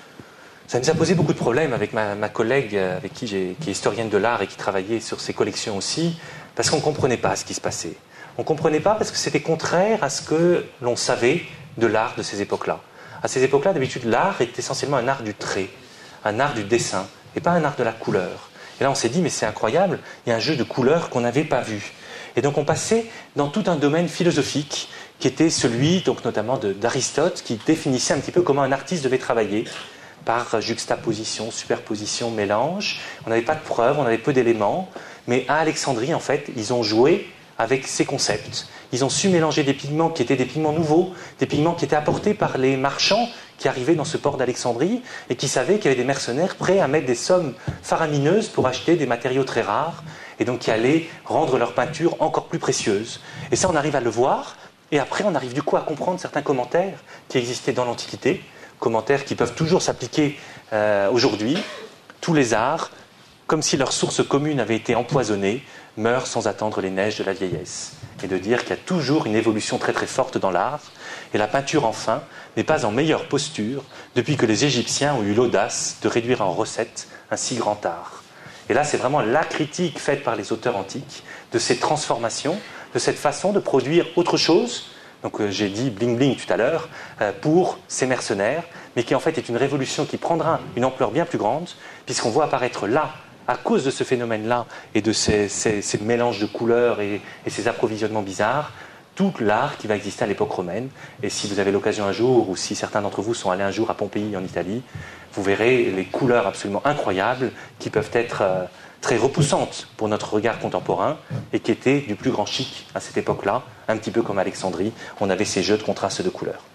[SPEAKER 1] ça nous a posé beaucoup de problèmes avec ma, ma collègue avec qui j'ai, qui est historienne de l'art et qui travaillait sur ces collections aussi, parce qu'on ne comprenait pas ce qui se passait. On ne comprenait pas parce que c'était contraire à ce que l'on savait de l'art de ces époques-là. À ces époques-là, d'habitude, l'art est essentiellement un art du trait, un art du dessin, et pas un art de la couleur. Et là, on s'est dit, mais c'est incroyable, il y a un jeu de couleurs qu'on n'avait pas vu. Et donc, on passait dans tout un domaine philosophique qui était celui, donc notamment de, d'Aristote, qui définissait un petit peu comment un artiste devait travailler, par juxtaposition, superposition, mélange. On n'avait pas de preuves, on avait peu d'éléments, mais à Alexandrie, en fait, ils ont joué avec ces concepts. Ils ont su mélanger des pigments qui étaient des pigments nouveaux, des pigments qui étaient apportés par les marchands qui arrivaient dans ce port d'Alexandrie et qui savaient qu'il y avait des mercenaires prêts à mettre des sommes faramineuses pour acheter des matériaux très rares et donc qui allaient rendre leur peinture encore plus précieuse. Et ça, on arrive à le voir, et après, on arrive du coup à comprendre certains commentaires qui existaient dans l'Antiquité, commentaires qui peuvent toujours s'appliquer euh, aujourd'hui. Tous les arts, comme si leur source commune avait été empoisonnée, meurent sans attendre les neiges de la vieillesse. Et de dire qu'il y a toujours une évolution très très forte dans l'art, et la peinture enfin n'est pas en meilleure posture depuis que les Égyptiens ont eu l'audace de réduire en recette un si grand art. Et là, c'est vraiment la critique faite par les auteurs antiques de ces transformations, de cette façon de produire autre chose. Donc euh, j'ai dit bling bling tout à l'heure, euh, pour ces mercenaires, mais qui en fait est une révolution qui prendra une ampleur bien plus grande, puisqu'on voit apparaître là, à cause de ce phénomène-là, et de ces, ces, ces mélanges de couleurs et, et ces approvisionnements bizarres, tout l'art qui va exister à l'époque romaine. Et si vous avez l'occasion un jour, ou si certains d'entre vous sont allés un jour à Pompéi en Italie, vous verrez les couleurs absolument incroyables qui peuvent être euh, très repoussantes pour notre regard contemporain et qui étaient du plus grand chic à cette époque-là, un petit peu comme Alexandrie, on avait ces jeux de contrastes de couleurs.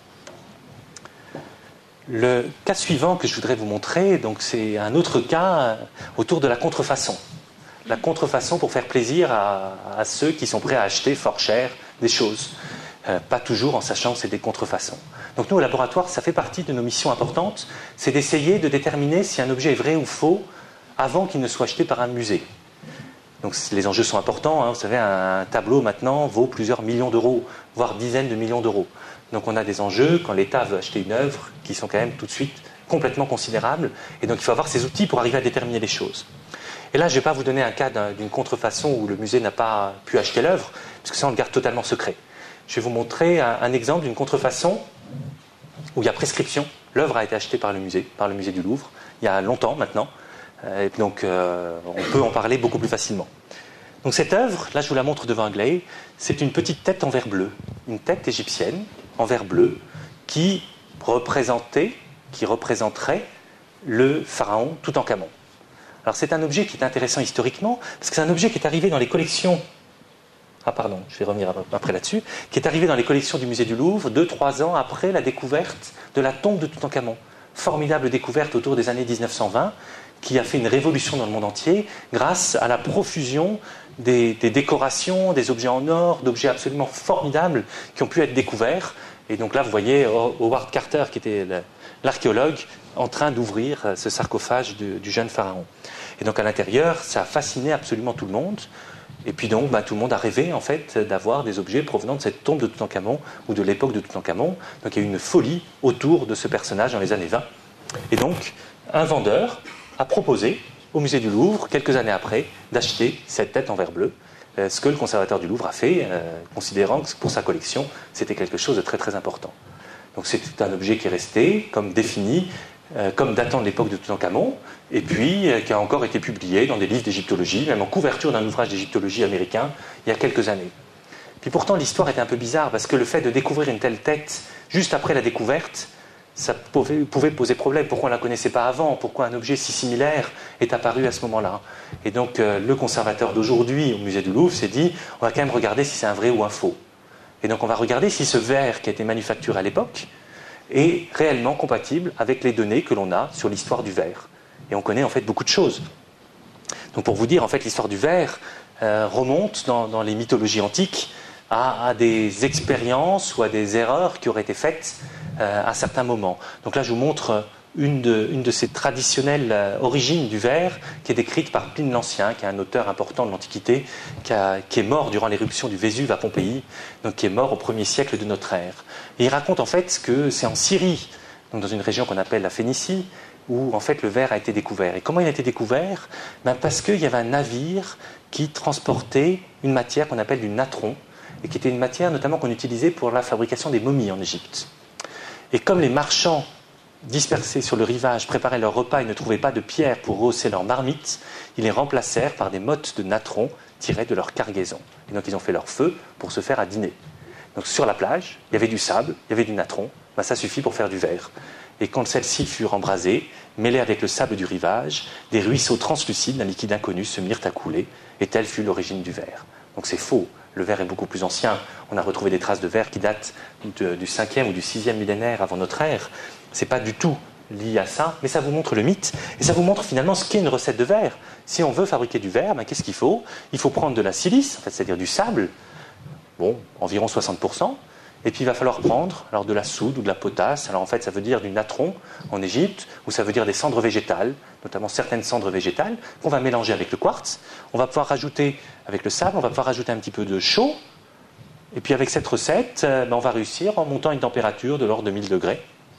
[SPEAKER 1] Le cas suivant que je voudrais vous montrer, donc c'est un autre cas autour de la contrefaçon. La contrefaçon pour faire plaisir à, à ceux qui sont prêts à acheter fort cher des choses. Euh, pas toujours en sachant que c'est des contrefaçons. Donc nous, au laboratoire, ça fait partie de nos missions importantes, c'est d'essayer de déterminer si un objet est vrai ou faux avant qu'il ne soit acheté par un musée. Donc les enjeux sont importants, hein. Vous savez, un tableau maintenant vaut plusieurs millions d'euros, voire dizaines de millions d'euros. Donc on a des enjeux quand l'État veut acheter une œuvre qui sont quand même tout de suite complètement considérables, et donc il faut avoir ces outils pour arriver à déterminer les choses. Et là, je ne vais pas vous donner un cas d'une contrefaçon où le musée n'a pas pu acheter l'œuvre, parce que ça, on le garde totalement secret. je vais vous montrer un, un exemple d'une contrefaçon où il y a prescription. L'œuvre a été achetée par le musée, par le musée du Louvre, il y a longtemps maintenant, euh, et donc euh, on peut en parler beaucoup plus facilement. Donc cette œuvre, là je vous la montre devant un glaive, c'est une petite tête en verre bleu, une tête égyptienne en verre bleu qui représentait, qui représenterait le pharaon Toutankhamon. Alors c'est un objet qui est intéressant historiquement, parce que c'est un objet qui est arrivé dans les collections, ah pardon, je vais revenir après là-dessus, qui est arrivé dans les collections du musée du Louvre deux trois ans après la découverte de la tombe de Toutankhamon. Formidable découverte autour des années dix-neuf cent vingt, qui a fait une révolution dans le monde entier grâce à la profusion des, des décorations, des objets en or, d'objets absolument formidables qui ont pu être découverts. Et donc là, vous voyez Howard Carter, qui était l'archéologue, en train d'ouvrir ce sarcophage du, du jeune pharaon. Et donc à l'intérieur, ça a fasciné absolument tout le monde. Et puis donc, bah, tout le monde a rêvé en fait d'avoir des objets provenant de cette tombe de Toutankhamon ou de l'époque de Toutankhamon. Donc il y a eu une folie autour de ce personnage dans les années vingt. Et donc, un vendeur a proposé au musée du Louvre, quelques années après, d'acheter cette tête en verre bleu, euh, ce que le conservateur du Louvre a fait, euh, considérant que pour sa collection, c'était quelque chose de très très important. Donc c'est un objet qui est resté comme défini, euh, comme datant de l'époque de Toutankhamon, et puis euh, qui a encore été publié dans des livres d'égyptologie, même en couverture d'un ouvrage d'égyptologie américain, il y a quelques années. Puis pourtant l'histoire était un peu bizarre, parce que le fait de découvrir une telle tête juste après la découverte, ça pouvait, pouvait poser problème. Pourquoi on ne la connaissait pas avant? Pourquoi un objet si similaire est apparu à ce moment-là? Et donc euh, le conservateur d'aujourd'hui au musée du Louvre s'est dit, on va quand même regarder si c'est un vrai ou un faux. Et donc on va regarder si ce verre qui a été manufacturé à l'époque est réellement compatible avec les données que l'on a sur l'histoire du verre. Et on connaît en fait beaucoup de choses. Donc pour vous dire, en fait, l'histoire du verre euh, remonte dans, dans les mythologies antiques à, à des expériences ou à des erreurs qui auraient été faites euh, à certains moments. Donc là, je vous montre une de, une de ces traditionnelles euh, origines du verre qui est décrite par Pline l'Ancien, qui est un auteur important de l'Antiquité, qui, a, qui est mort durant l'éruption du Vésuve à Pompéi, donc qui est mort au premier siècle de notre ère. Et il raconte en fait que c'est en Syrie, donc dans une région qu'on appelle la Phénicie, où en fait le verre a été découvert. Et comment il a été découvert? Ben parce qu'il y avait un navire qui transportait une matière qu'on appelle du natron, et qui était une matière notamment qu'on utilisait pour la fabrication des momies en Égypte. Et comme les marchands dispersés sur le rivage préparaient leur repas et ne trouvaient pas de pierre pour rehausser leur marmite, ils les remplacèrent par des mottes de natron tirées de leur cargaison. Et donc ils ont fait leur feu pour se faire à dîner. Donc sur la plage, il y avait du sable, il y avait du natron, ben, ça suffit pour faire du verre. Et quand celles-ci furent embrasées, mêlées avec le sable du rivage, des ruisseaux translucides d'un liquide inconnu se mirent à couler, et telle fut l'origine du verre. Donc c'est faux, le verre est beaucoup plus ancien. On a retrouvé des traces de verre qui datent de, du cinquième ou du sixième millénaire avant notre ère. C'est pas du tout lié à ça, mais ça vous montre le mythe, et ça vous montre finalement ce qu'est une recette de verre. Si on veut fabriquer du verre, ben, qu'est-ce qu'il faut? Il faut prendre de la silice, en fait, c'est-à-dire du sable, bon, environ soixante pour cent, et puis il va falloir prendre alors, de la soude ou de la potasse. Alors en fait, ça veut dire du natron en Égypte, ou ça veut dire des cendres végétales, notamment certaines cendres végétales, qu'on va mélanger avec le quartz. On va pouvoir rajouter, avec le sable, on va pouvoir rajouter un petit peu de chaux, et puis avec cette recette, euh, ben, on va réussir, en montant une température de l'ordre de mille degrés,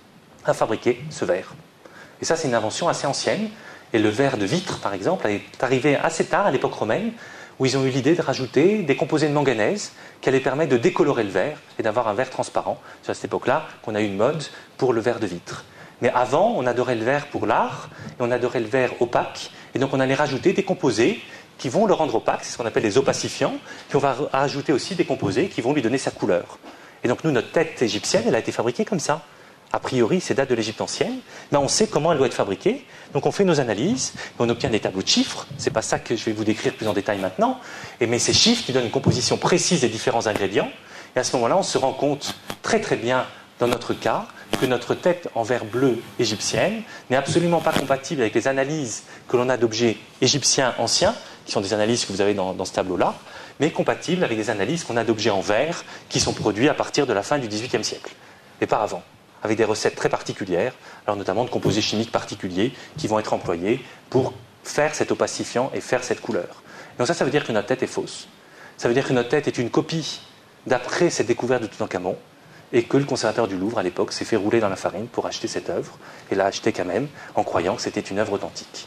[SPEAKER 1] à fabriquer ce verre. Et ça, c'est une invention assez ancienne. Et le verre de vitre, par exemple, est arrivé assez tard, à l'époque romaine, où ils ont eu l'idée de rajouter des composés de manganèse qui allaient permettre de décolorer le verre et d'avoir un verre transparent. C'est à cette époque-là qu'on a eu une mode pour le verre de vitre. Mais avant, on adorait le verre pour l'art, et on adorait le verre opaque, et donc on allait rajouter des composés qui vont le rendre opaque, c'est ce qu'on appelle les opacifiants, puis on va rajouter aussi des composés qui vont lui donner sa couleur. Et donc nous, notre tête égyptienne, elle a été fabriquée comme ça. A priori, c'est date de l'Égypte ancienne, mais on sait comment elle doit être fabriquée, donc on fait nos analyses, et on obtient des tableaux de chiffres, c'est pas ça que je vais vous décrire plus en détail maintenant, et mais ces chiffres qui donnent une composition précise des différents ingrédients, et à ce moment-là, on se rend compte très très bien, dans notre cas, que notre tête en verre bleu égyptienne n'est absolument pas compatible avec les analyses que l'on a d'objets égyptiens anciens, qui sont des analyses que vous avez dans, dans ce tableau-là, mais compatible avec des analyses qu'on a d'objets en verre qui sont produits à partir de la fin du dix-huitième siècle, et pas avant, avec des recettes très particulières, alors notamment de composés chimiques particuliers qui vont être employés pour faire cet opacifiant et faire cette couleur. Donc ça, ça veut dire que notre tête est fausse. Ça veut dire que notre tête est une copie d'après cette découverte de Toutankhamon, et que le conservateur du Louvre, à l'époque, s'est fait rouler dans la farine pour acheter cette œuvre, et l'a achetée quand même, en croyant que c'était une œuvre authentique.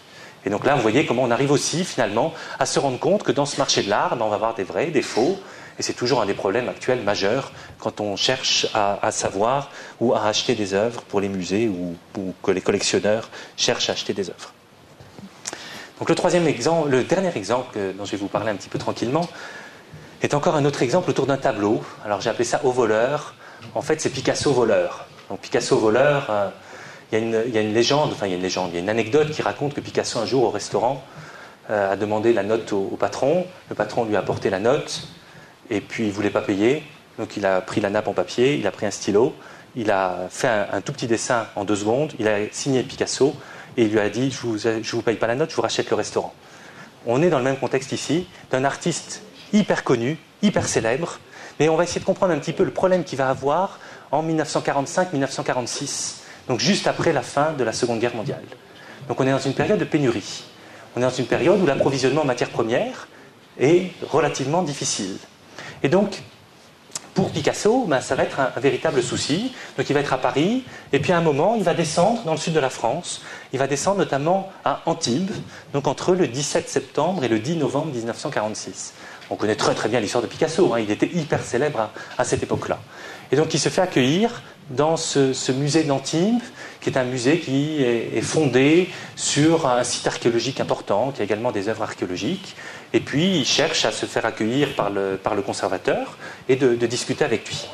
[SPEAKER 1] Et donc là, vous voyez comment on arrive aussi, finalement, à se rendre compte que dans ce marché de l'art, ben, on va avoir des vrais, des faux, et c'est toujours un des problèmes actuels majeurs quand on cherche à, à savoir ou à acheter des œuvres pour les musées ou, ou que les collectionneurs cherchent à acheter des œuvres. Donc le troisième exemple, le dernier exemple dont je vais vous parler un petit peu tranquillement, est encore un autre exemple autour d'un tableau. Alors j'ai appelé ça Au voleur. En fait, c'est Picasso voleur. Donc Picasso voleur, euh, il y a une, il y a une légende, enfin il y a une légende, il y a une anecdote qui raconte que Picasso un jour au restaurant euh, a demandé la note au, au patron. Le patron lui a apporté la note et puis il ne voulait pas payer. Donc il a pris la nappe en papier, il a pris un stylo, il a fait un, un tout petit dessin en deux secondes, il a signé Picasso et il lui a dit je ne vous, vous paye pas la note, je vous rachète le restaurant. On est dans le même contexte ici, d'un artiste hyper connu, hyper célèbre, mais on va essayer de comprendre un petit peu le problème qu'il va avoir en dix-neuf cent quarante-cinq dix-neuf cent quarante-six, donc juste après la fin de la Seconde Guerre mondiale. Donc on est dans une période de pénurie. On est dans une période où l'approvisionnement en matières premières est relativement difficile. Et donc, pour Picasso, ben, ça va être un, un véritable souci. Donc il va être à Paris, et puis à un moment, il va descendre dans le sud de la France. Il va descendre notamment à Antibes, donc entre le dix-sept septembre et le dix novembre dix-neuf cent quarante-six. On connaît très très bien l'histoire de Picasso, hein, il était hyper célèbre à, à cette époque-là. Et donc il se fait accueillir dans ce, ce musée d'Antibes, qui est un musée qui est, est fondé sur un site archéologique important, qui a également des œuvres archéologiques. Et puis il cherche à se faire accueillir par le, par le conservateur et de, de discuter avec lui.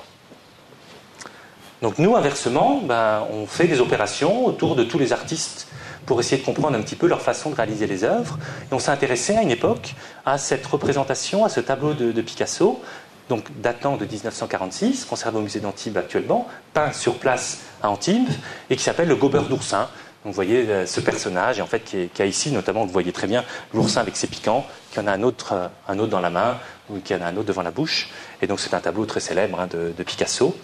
[SPEAKER 1] Donc nous, inversement, ben, on fait des opérations autour de tous les artistes pour essayer de comprendre un petit peu leur façon de réaliser les œuvres. Et on s'est intéressé à une époque à cette représentation, à ce tableau de, de Picasso, donc datant de dix-neuf cent quarante-six, conservé au musée d'Antibes actuellement, peint sur place à Antibes, et qui s'appelle le Gobeur d'oursin. Donc vous voyez euh, ce personnage, et en fait, qui, est, qui a ici, notamment, vous voyez très bien l'oursin avec ses piquants, qui en a un autre, euh, un autre dans la main, ou qui en a un autre devant la bouche. Et donc c'est un tableau très célèbre hein, de, de Picasso.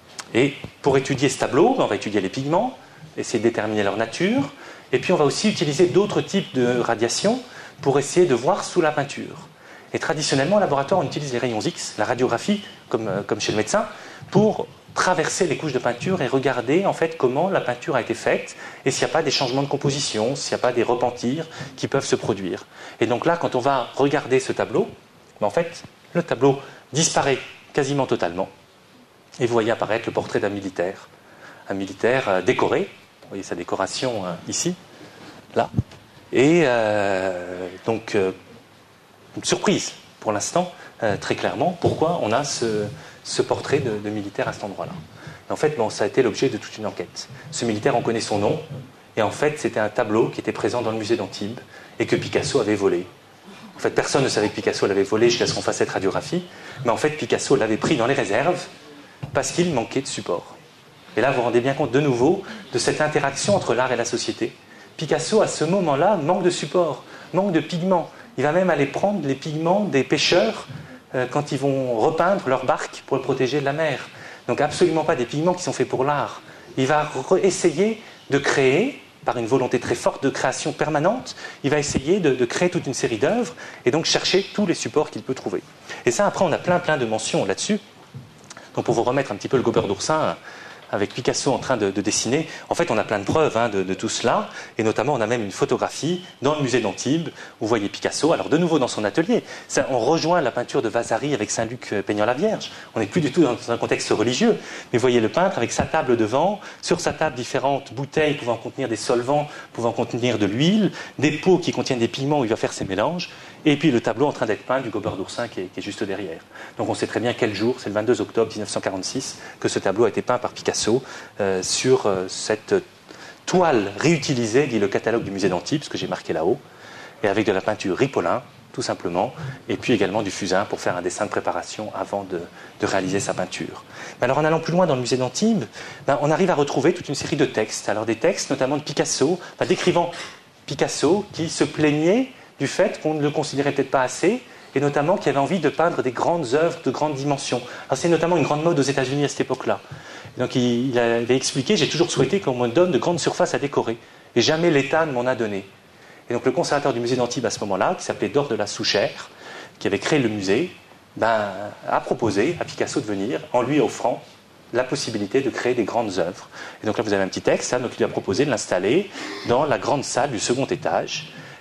[SPEAKER 1] Et pour étudier ce tableau, on va étudier les pigments, essayer de déterminer leur nature, et puis on va aussi utiliser d'autres types de radiation pour essayer de voir sous la peinture. Et traditionnellement, au laboratoire, on utilise les rayons X, la radiographie, comme, comme chez le médecin, pour traverser les couches de peinture et regarder en fait comment la peinture a été faite et s'il n'y a pas des changements de composition, s'il n'y a pas des repentirs qui peuvent se produire. Et donc là, quand on va regarder ce tableau, ben en fait, le tableau disparaît quasiment totalement. Et vous voyez apparaître le portrait d'un militaire, un militaire euh, décoré. Vous voyez sa décoration euh, ici, là. Et euh, donc, euh, une surprise pour l'instant, euh, très clairement, pourquoi on a ce, ce portrait de, de militaire à cet endroit-là. Et en fait, bon, ça a été l'objet de toute une enquête. Ce militaire, on connaît son nom, et en fait, c'était un tableau qui était présent dans le musée d'Antibes et que Picasso avait volé. En fait, personne ne savait que Picasso l'avait volé jusqu'à ce qu'on fasse cette radiographie, mais en fait, Picasso l'avait pris dans les réserves parce qu'il manquait de support. Et là, vous vous rendez bien compte de nouveau de cette interaction entre l'art et la société. Picasso, à ce moment-là, manque de support, manque de pigments. Il va même aller prendre les pigments des pêcheurs euh, quand ils vont repeindre leur barque pour le protéger de la mer. Donc absolument pas des pigments qui sont faits pour l'art. Il va essayer de créer, par une volonté très forte de création permanente, il va essayer de, de créer toute une série d'œuvres et donc chercher tous les supports qu'il peut trouver. Et ça, après, on a plein plein de mentions là-dessus. Donc pour vous remettre un petit peu le Gobeur d'oursin, avec Picasso en train de, de dessiner, en fait on a plein de preuves hein, de, de tout cela, et notamment on a même une photographie dans le musée d'Antibes, où vous voyez Picasso, alors de nouveau dans son atelier. Ça, on rejoint la peinture de Vasari avec Saint-Luc peignant la Vierge, on n'est plus du tout dans un contexte religieux, mais vous voyez le peintre avec sa table devant, sur sa table différentes bouteilles pouvant contenir des solvants, pouvant contenir de l'huile, des pots qui contiennent des pigments où il va faire ses mélanges, et puis le tableau en train d'être peint du Gobeur d'oursin qui est, qui est juste derrière. Donc on sait très bien quel jour, c'est le vingt-deux octobre dix-neuf cent quarante-six, que ce tableau a été peint par Picasso euh, sur euh, cette toile réutilisée, dit le catalogue du musée d'Antibes, ce que j'ai marqué là-haut, et avec de la peinture Ripolin, tout simplement, et puis également du fusain pour faire un dessin de préparation avant de, de réaliser sa peinture. Mais alors en allant plus loin dans le musée d'Antibes, ben, on arrive à retrouver toute une série de textes, alors des textes notamment de Picasso, enfin, décrivant Picasso qui se plaignait du fait qu'on ne le considérait peut-être pas assez, et notamment qu'il avait envie de peindre des grandes œuvres de grandes dimensions. Alors c'est notamment une grande mode aux États-Unis à cette époque-là. Et donc il, il avait expliqué, j'ai toujours souhaité qu'on me donne de grandes surfaces à décorer, et jamais l'État ne m'en a donné. Et donc le conservateur du musée d'Antibes à ce moment-là, qui s'appelait Dore de la Souchère, qui avait créé le musée, ben, a proposé à Picasso de venir, en lui offrant la possibilité de créer des grandes œuvres. Et donc là vous avez un petit texte, hein, donc il lui a proposé de l'installer dans la grande salle du second étage.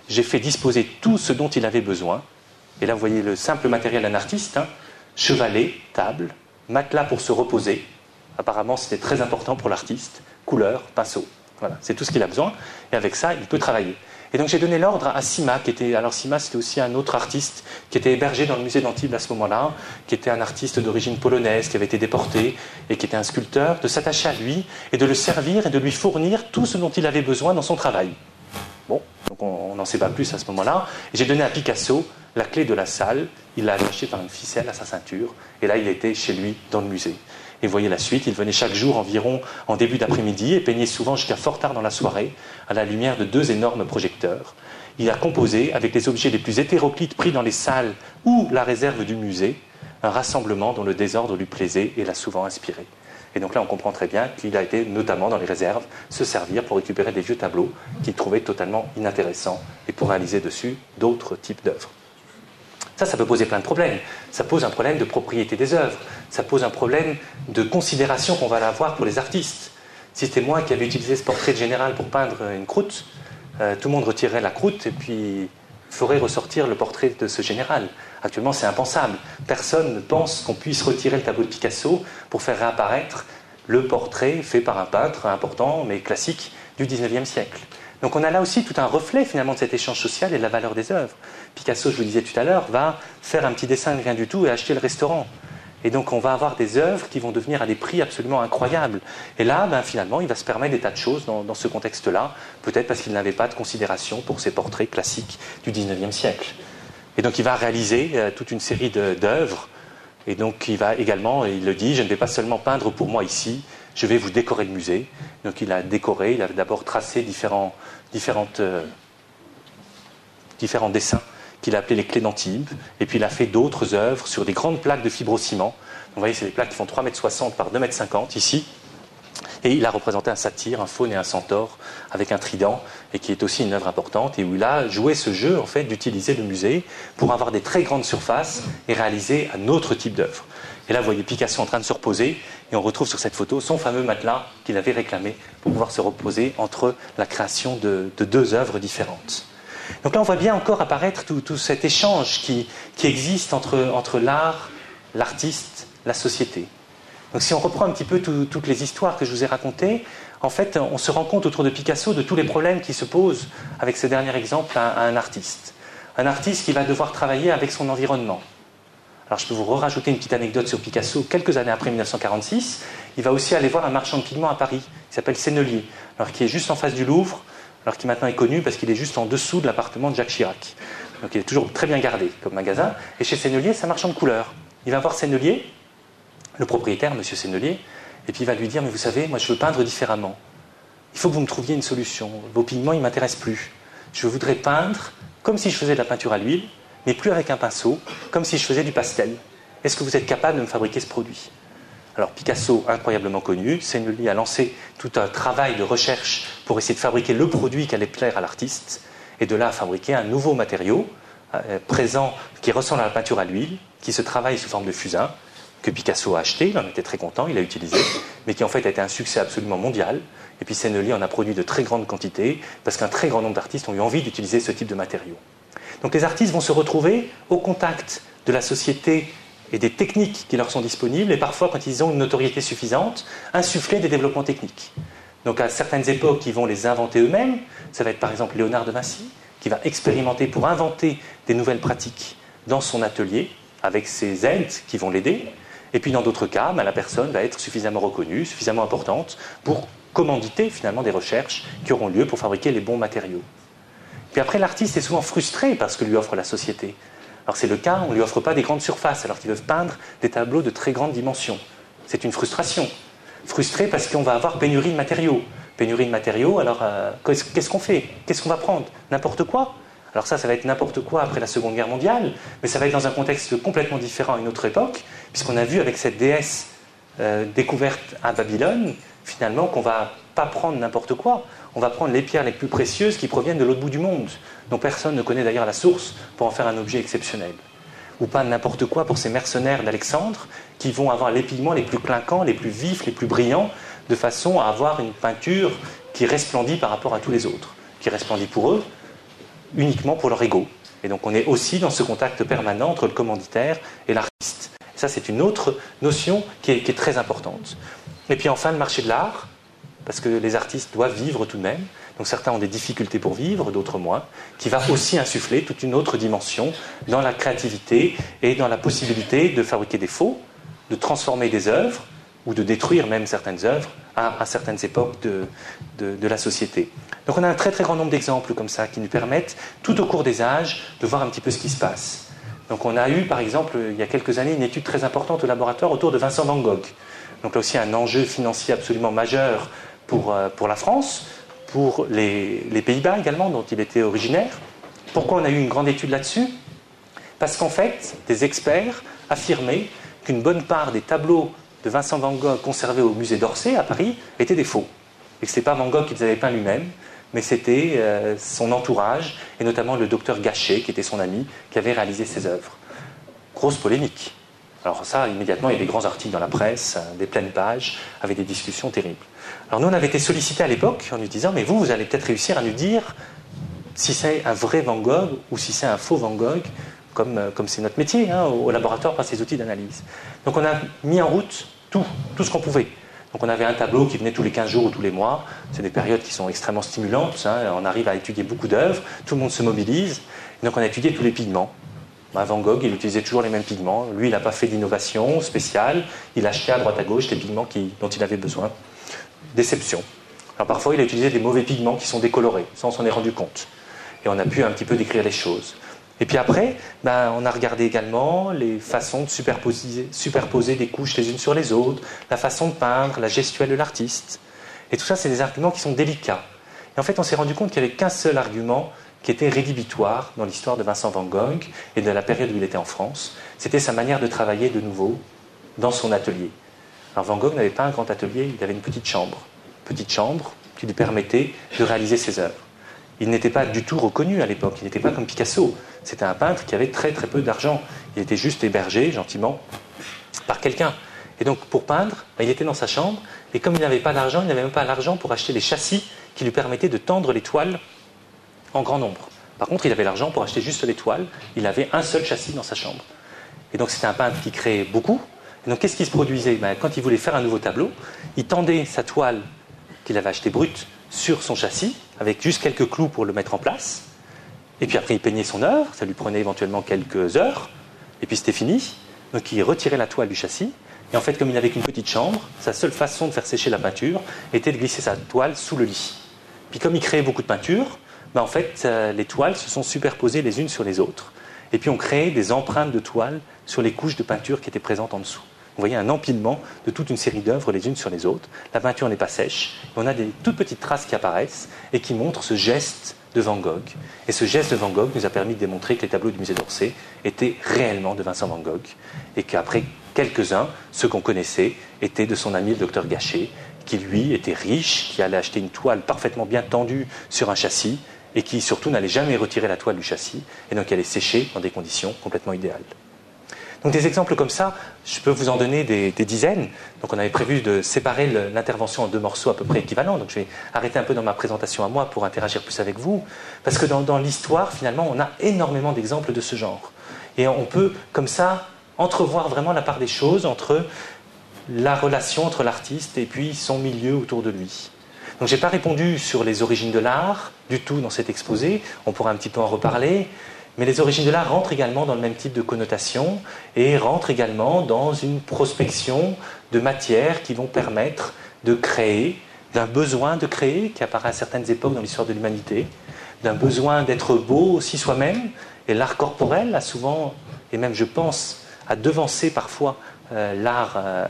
[SPEAKER 1] j'ai fait disposer tout ce dont il avait besoin. Et là, vous voyez le simple matériel d'un artiste, hein, chevalet, table, matelas pour se reposer. Apparemment, c'était très important pour l'artiste. Couleur, pinceau. Voilà, c'est tout ce qu'il a besoin. Et avec ça, il peut travailler. Et donc, j'ai donné l'ordre à Sima, qui était... Alors, Sima, c'était aussi un autre artiste qui était hébergé dans le musée d'Antibes à ce moment-là, qui était un artiste d'origine polonaise, qui avait été déporté et qui était un sculpteur, de s'attacher à lui et de le servir et de lui fournir tout ce dont il avait besoin dans son travail. Bon, donc on n'en sait pas plus à ce moment-là. Et j'ai donné à Picasso la clé de la salle. Il l'a attachée par une ficelle à sa ceinture. Et là, il était chez lui, dans le musée. Et vous voyez la suite, il venait chaque jour environ en début d'après-midi et peignait souvent jusqu'à fort tard dans la soirée, à la lumière de deux énormes projecteurs. Il a composé, avec les objets les plus hétéroclites pris dans les salles ou la réserve du musée, un rassemblement dont le désordre lui plaisait et l'a souvent inspiré. Et donc là, on comprend très bien qu'il a été, notamment dans les réserves, se servir pour récupérer des vieux tableaux qu'il trouvait totalement inintéressants et pour réaliser dessus d'autres types d'œuvres. Ça, ça peut poser plein de problèmes. Ça pose un problème de propriété des œuvres. Ça pose un problème de considération qu'on va avoir pour les artistes. Si c'était moi qui avais utilisé ce portrait de général pour peindre une croûte, euh, tout le monde retirerait la croûte et puis ferait ressortir le portrait de ce général. Actuellement, c'est impensable. Personne ne pense qu'on puisse retirer le tableau de Picasso pour faire réapparaître le portrait fait par un peintre important, mais classique, du dix-neuvième siècle. Donc on a là aussi tout un reflet finalement de cet échange social et de la valeur des œuvres. Picasso, je vous disais tout à l'heure, va faire un petit dessin de rien du tout et acheter le restaurant. Et donc on va avoir des œuvres qui vont devenir à des prix absolument incroyables. Et là, ben, finalement, il va se permettre des tas de choses dans, dans ce contexte-là, peut-être parce qu'il n'avait pas de considération pour ces portraits classiques du dix-neuvième siècle. Et donc il va réaliser euh, toute une série de, d'œuvres. Et donc il va également, et il le dit, je ne vais pas seulement peindre pour moi ici, je vais vous décorer le musée. Donc il a décoré, il a d'abord tracé différents, différentes, euh, différents dessins qu'il a appelés les clés d'Antibes, et puis il a fait d'autres œuvres sur des grandes plaques de fibrociment. Donc, vous voyez, c'est des plaques qui font trois mètres soixante par deux mètres cinquante ici, et il a représenté un satyre, un faune et un centaure avec un trident, et qui est aussi une œuvre importante, et où il a joué ce jeu en fait d'utiliser le musée pour avoir des très grandes surfaces et réaliser un autre type d'œuvre. Et là, vous voyez Picasso en train de se reposer, et on retrouve sur cette photo son fameux matelas qu'il avait réclamé pour pouvoir se reposer entre la création de, de deux œuvres différentes. Donc là, on voit bien encore apparaître tout, tout cet échange qui, qui existe entre, entre l'art, l'artiste, la société. Donc si on reprend un petit peu tout, toutes les histoires que je vous ai racontées, en fait, on se rend compte autour de Picasso de tous les problèmes qui se posent avec ce dernier exemple à, à un artiste. Un artiste qui va devoir travailler avec son environnement. Alors je peux vous rajouter une petite anecdote sur Picasso. Quelques années après mille neuf cent quarante-six, il va aussi aller voir un marchand de pigments à Paris, qui s'appelle Sennelier, alors qui est juste en face du Louvre, alors qui maintenant est connu parce qu'il est juste en dessous de l'appartement de Jacques Chirac. Donc il est toujours très bien gardé comme magasin. Et chez Sennelier, c'est un marchand de couleurs. Il va voir Sennelier, le propriétaire, monsieur Sennelier, et puis il va lui dire « Mais vous savez, moi je veux peindre différemment. Il faut que vous me trouviez une solution. Vos pigments, ils ne m'intéressent plus. Je voudrais peindre comme si je faisais de la peinture à l'huile, mais plus avec un pinceau, comme si je faisais du pastel. Est-ce que vous êtes capable de me fabriquer ce produit ?» Alors Picasso, incroyablement connu, Sennelier a lancé tout un travail de recherche pour essayer de fabriquer le produit qui allait plaire à l'artiste, et de là à fabriquer un nouveau matériau euh, présent qui ressemble à la peinture à l'huile, qui se travaille sous forme de fusain, que Picasso a acheté, il en était très content, il l'a utilisé, mais qui en fait a été un succès absolument mondial. Et puis Sennelier en a produit de très grandes quantités, parce qu'un très grand nombre d'artistes ont eu envie d'utiliser ce type de matériaux. Donc les artistes vont se retrouver au contact de la société et des techniques qui leur sont disponibles, et parfois, quand ils ont une notoriété suffisante, insuffler des développements techniques. Donc à certaines époques, ils vont les inventer eux-mêmes. Ça va être par exemple Léonard de Vinci, qui va expérimenter pour inventer des nouvelles pratiques dans son atelier, avec ses aides qui vont l'aider. Et puis dans d'autres cas, ben, la personne va être suffisamment reconnue, suffisamment importante, pour commanditer finalement des recherches qui auront lieu pour fabriquer les bons matériaux. Puis après, l'artiste est souvent frustré par ce que lui offre la société. Alors c'est le cas, on ne lui offre pas des grandes surfaces, alors qu'ils veulent peindre des tableaux de très grandes dimensions. C'est une frustration. Frustré parce qu'on va avoir pénurie de matériaux. Pénurie de matériaux, alors euh, qu'est-ce qu'on fait? Qu'est-ce qu'on va prendre? N'importe quoi? Alors ça, ça va être n'importe quoi après la Seconde Guerre mondiale, mais ça va être dans un contexte complètement différent à une autre époque, puisqu'on a vu avec cette déesse euh, découverte à Babylone, finalement, qu'on ne va pas prendre n'importe quoi. On va prendre les pierres les plus précieuses qui proviennent de l'autre bout du monde, dont personne ne connaît d'ailleurs la source pour en faire un objet exceptionnel. Ou pas n'importe quoi pour ces mercenaires d'Alexandre qui vont avoir les pigments les plus clinquants, les plus vifs, les plus brillants, de façon à avoir une peinture qui resplendit par rapport à tous les autres, qui resplendit pour eux, uniquement pour leur ego. Et donc on est aussi dans ce contact permanent entre le commanditaire et l'artiste. Et ça, c'est une autre notion qui est, qui est très importante. Et puis enfin, le marché de l'art, parce que les artistes doivent vivre tout de même. Donc certains ont des difficultés pour vivre, d'autres moins, qui va aussi insuffler toute une autre dimension dans la créativité et dans la possibilité de fabriquer des faux, de transformer des œuvres, ou de détruire même certaines œuvres à, à certaines époques de, de, de la société. Donc on a un très très grand nombre d'exemples comme ça qui nous permettent, tout au cours des âges, de voir un petit peu ce qui se passe. Donc on a eu par exemple, il y a quelques années, une étude très importante au laboratoire autour de Vincent van Gogh. Donc là aussi un enjeu financier absolument majeur pour, euh, pour la France, pour les, les Pays-Bas également, dont il était originaire. Pourquoi on a eu une grande étude là-dessus ? Parce qu'en fait, des experts affirmaient qu'une bonne part des tableaux de Vincent van Gogh conservés au musée d'Orsay à Paris étaient des faux. Et que ce n'était pas Van Gogh qui les avait peints lui-même, mais c'était euh, son entourage, et notamment le docteur Gachet, qui était son ami, qui avait réalisé ces œuvres. Grosse polémique. Alors ça, immédiatement, il y a des grands articles dans la presse, des pleines pages, avec des discussions terribles. Alors nous, on avait été sollicités à l'époque en nous disant, mais vous, vous allez peut-être réussir à nous dire si c'est un vrai Van Gogh ou si c'est un faux Van Gogh, comme, comme c'est notre métier, hein, au laboratoire, par ces outils d'analyse. Donc on a mis en route tout, tout ce qu'on pouvait. Donc on avait un tableau qui venait tous les quinze jours ou tous les mois. C'est des périodes qui sont extrêmement stimulantes. Hein. On arrive à étudier beaucoup d'œuvres, tout le monde se mobilise. Et donc on a étudié tous les pigments. Ben, Van Gogh, il utilisait toujours les mêmes pigments. Lui, il n'a pas fait d'innovation spéciale. Il achetait à droite à gauche les pigments qui, dont il avait besoin. Déception. Alors parfois, il a utilisé des mauvais pigments qui sont décolorés. Ça, on s'en est rendu compte. Et on a pu un petit peu décrire les choses. Et puis après, ben, on a regardé également les façons de superposer, superposer des couches les unes sur les autres, la façon de peindre, la gestuelle de l'artiste. Et tout ça, c'est des arguments qui sont délicats. Et en fait, on s'est rendu compte qu'il n'y avait qu'un seul argument qui était rédhibitoire dans l'histoire de Vincent van Gogh et de la période où il était en France. C'était sa manière de travailler de nouveau dans son atelier. Alors Van Gogh n'avait pas un grand atelier, il avait une petite chambre. Petite chambre qui lui permettait de réaliser ses œuvres. Il n'était pas du tout reconnu à l'époque, il n'était pas comme Picasso. C'était un peintre qui avait très très peu d'argent. Il était juste hébergé gentiment par quelqu'un. Et donc pour peindre, il était dans sa chambre, et comme il n'avait pas d'argent, il n'avait même pas l'argent pour acheter les châssis qui lui permettaient de tendre les toiles en grand nombre. Par contre, il avait l'argent pour acheter juste les toiles, il avait un seul châssis dans sa chambre. Et donc c'était un peintre qui créait beaucoup. Et donc qu'est-ce qui se produisait ? Ben, quand il voulait faire un nouveau tableau, il tendait sa toile qu'il avait achetée brute sur son châssis, avec juste quelques clous pour le mettre en place. Et puis après, il peignait son œuvre, ça lui prenait éventuellement quelques heures, et puis c'était fini. Donc il retirait la toile du châssis, et en fait, comme il n'avait qu'une petite chambre, sa seule façon de faire sécher la peinture était de glisser sa toile sous le lit. Puis comme il créait beaucoup de peinture, ben en fait, euh, les toiles se sont superposées les unes sur les autres. Et puis on créait des empreintes de toile sur les couches de peinture qui étaient présentes en dessous. Vous voyez un empilement de toute une série d'œuvres les unes sur les autres. La peinture n'est pas sèche. On a des toutes petites traces qui apparaissent et qui montrent ce geste de Van Gogh. Et ce geste de Van Gogh nous a permis de démontrer que les tableaux du musée d'Orsay étaient réellement de Vincent Van Gogh. Et qu'après quelques-uns, ceux qu'on connaissait, étaient de son ami le docteur Gachet, qui lui était riche, qui allait acheter une toile parfaitement bien tendue sur un châssis et qui surtout n'allait jamais retirer la toile du châssis et donc allait sécher dans des conditions complètement idéales. Donc des exemples comme ça, je peux vous en donner des, des dizaines. Donc on avait prévu de séparer le, l'intervention en deux morceaux à peu près équivalents. Donc je vais arrêter un peu dans ma présentation à moi pour interagir plus avec vous. Parce que dans, dans l'histoire, finalement, on a énormément d'exemples de ce genre. Et on peut, comme ça, entrevoir vraiment la part des choses entre la relation entre l'artiste et puis son milieu autour de lui. Donc je n'ai pas répondu sur les origines de l'art du tout dans cet exposé. On pourra un petit peu en reparler. Mais les origines de l'art rentrent également dans le même type de connotation et rentrent également dans une prospection de matières qui vont permettre de créer, d'un besoin de créer qui apparaît à certaines époques dans l'histoire de l'humanité, d'un besoin d'être beau aussi soi-même. Et l'art corporel a souvent, et même je pense, a devancé parfois euh, l'art euh,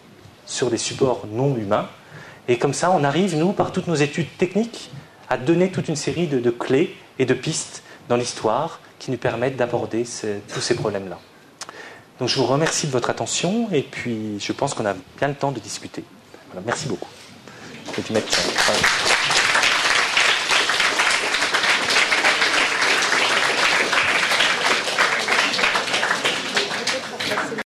[SPEAKER 1] sur des supports non humains. Et comme ça, on arrive, nous, par toutes nos études techniques, à donner toute une série de, de clés et de pistes dans l'histoire qui nous permettent d'aborder ce, tous ces problèmes-là. Donc je vous remercie de votre attention et puis je pense qu'on a bien le temps de discuter. Voilà, merci beaucoup. Je vais te mettre ça.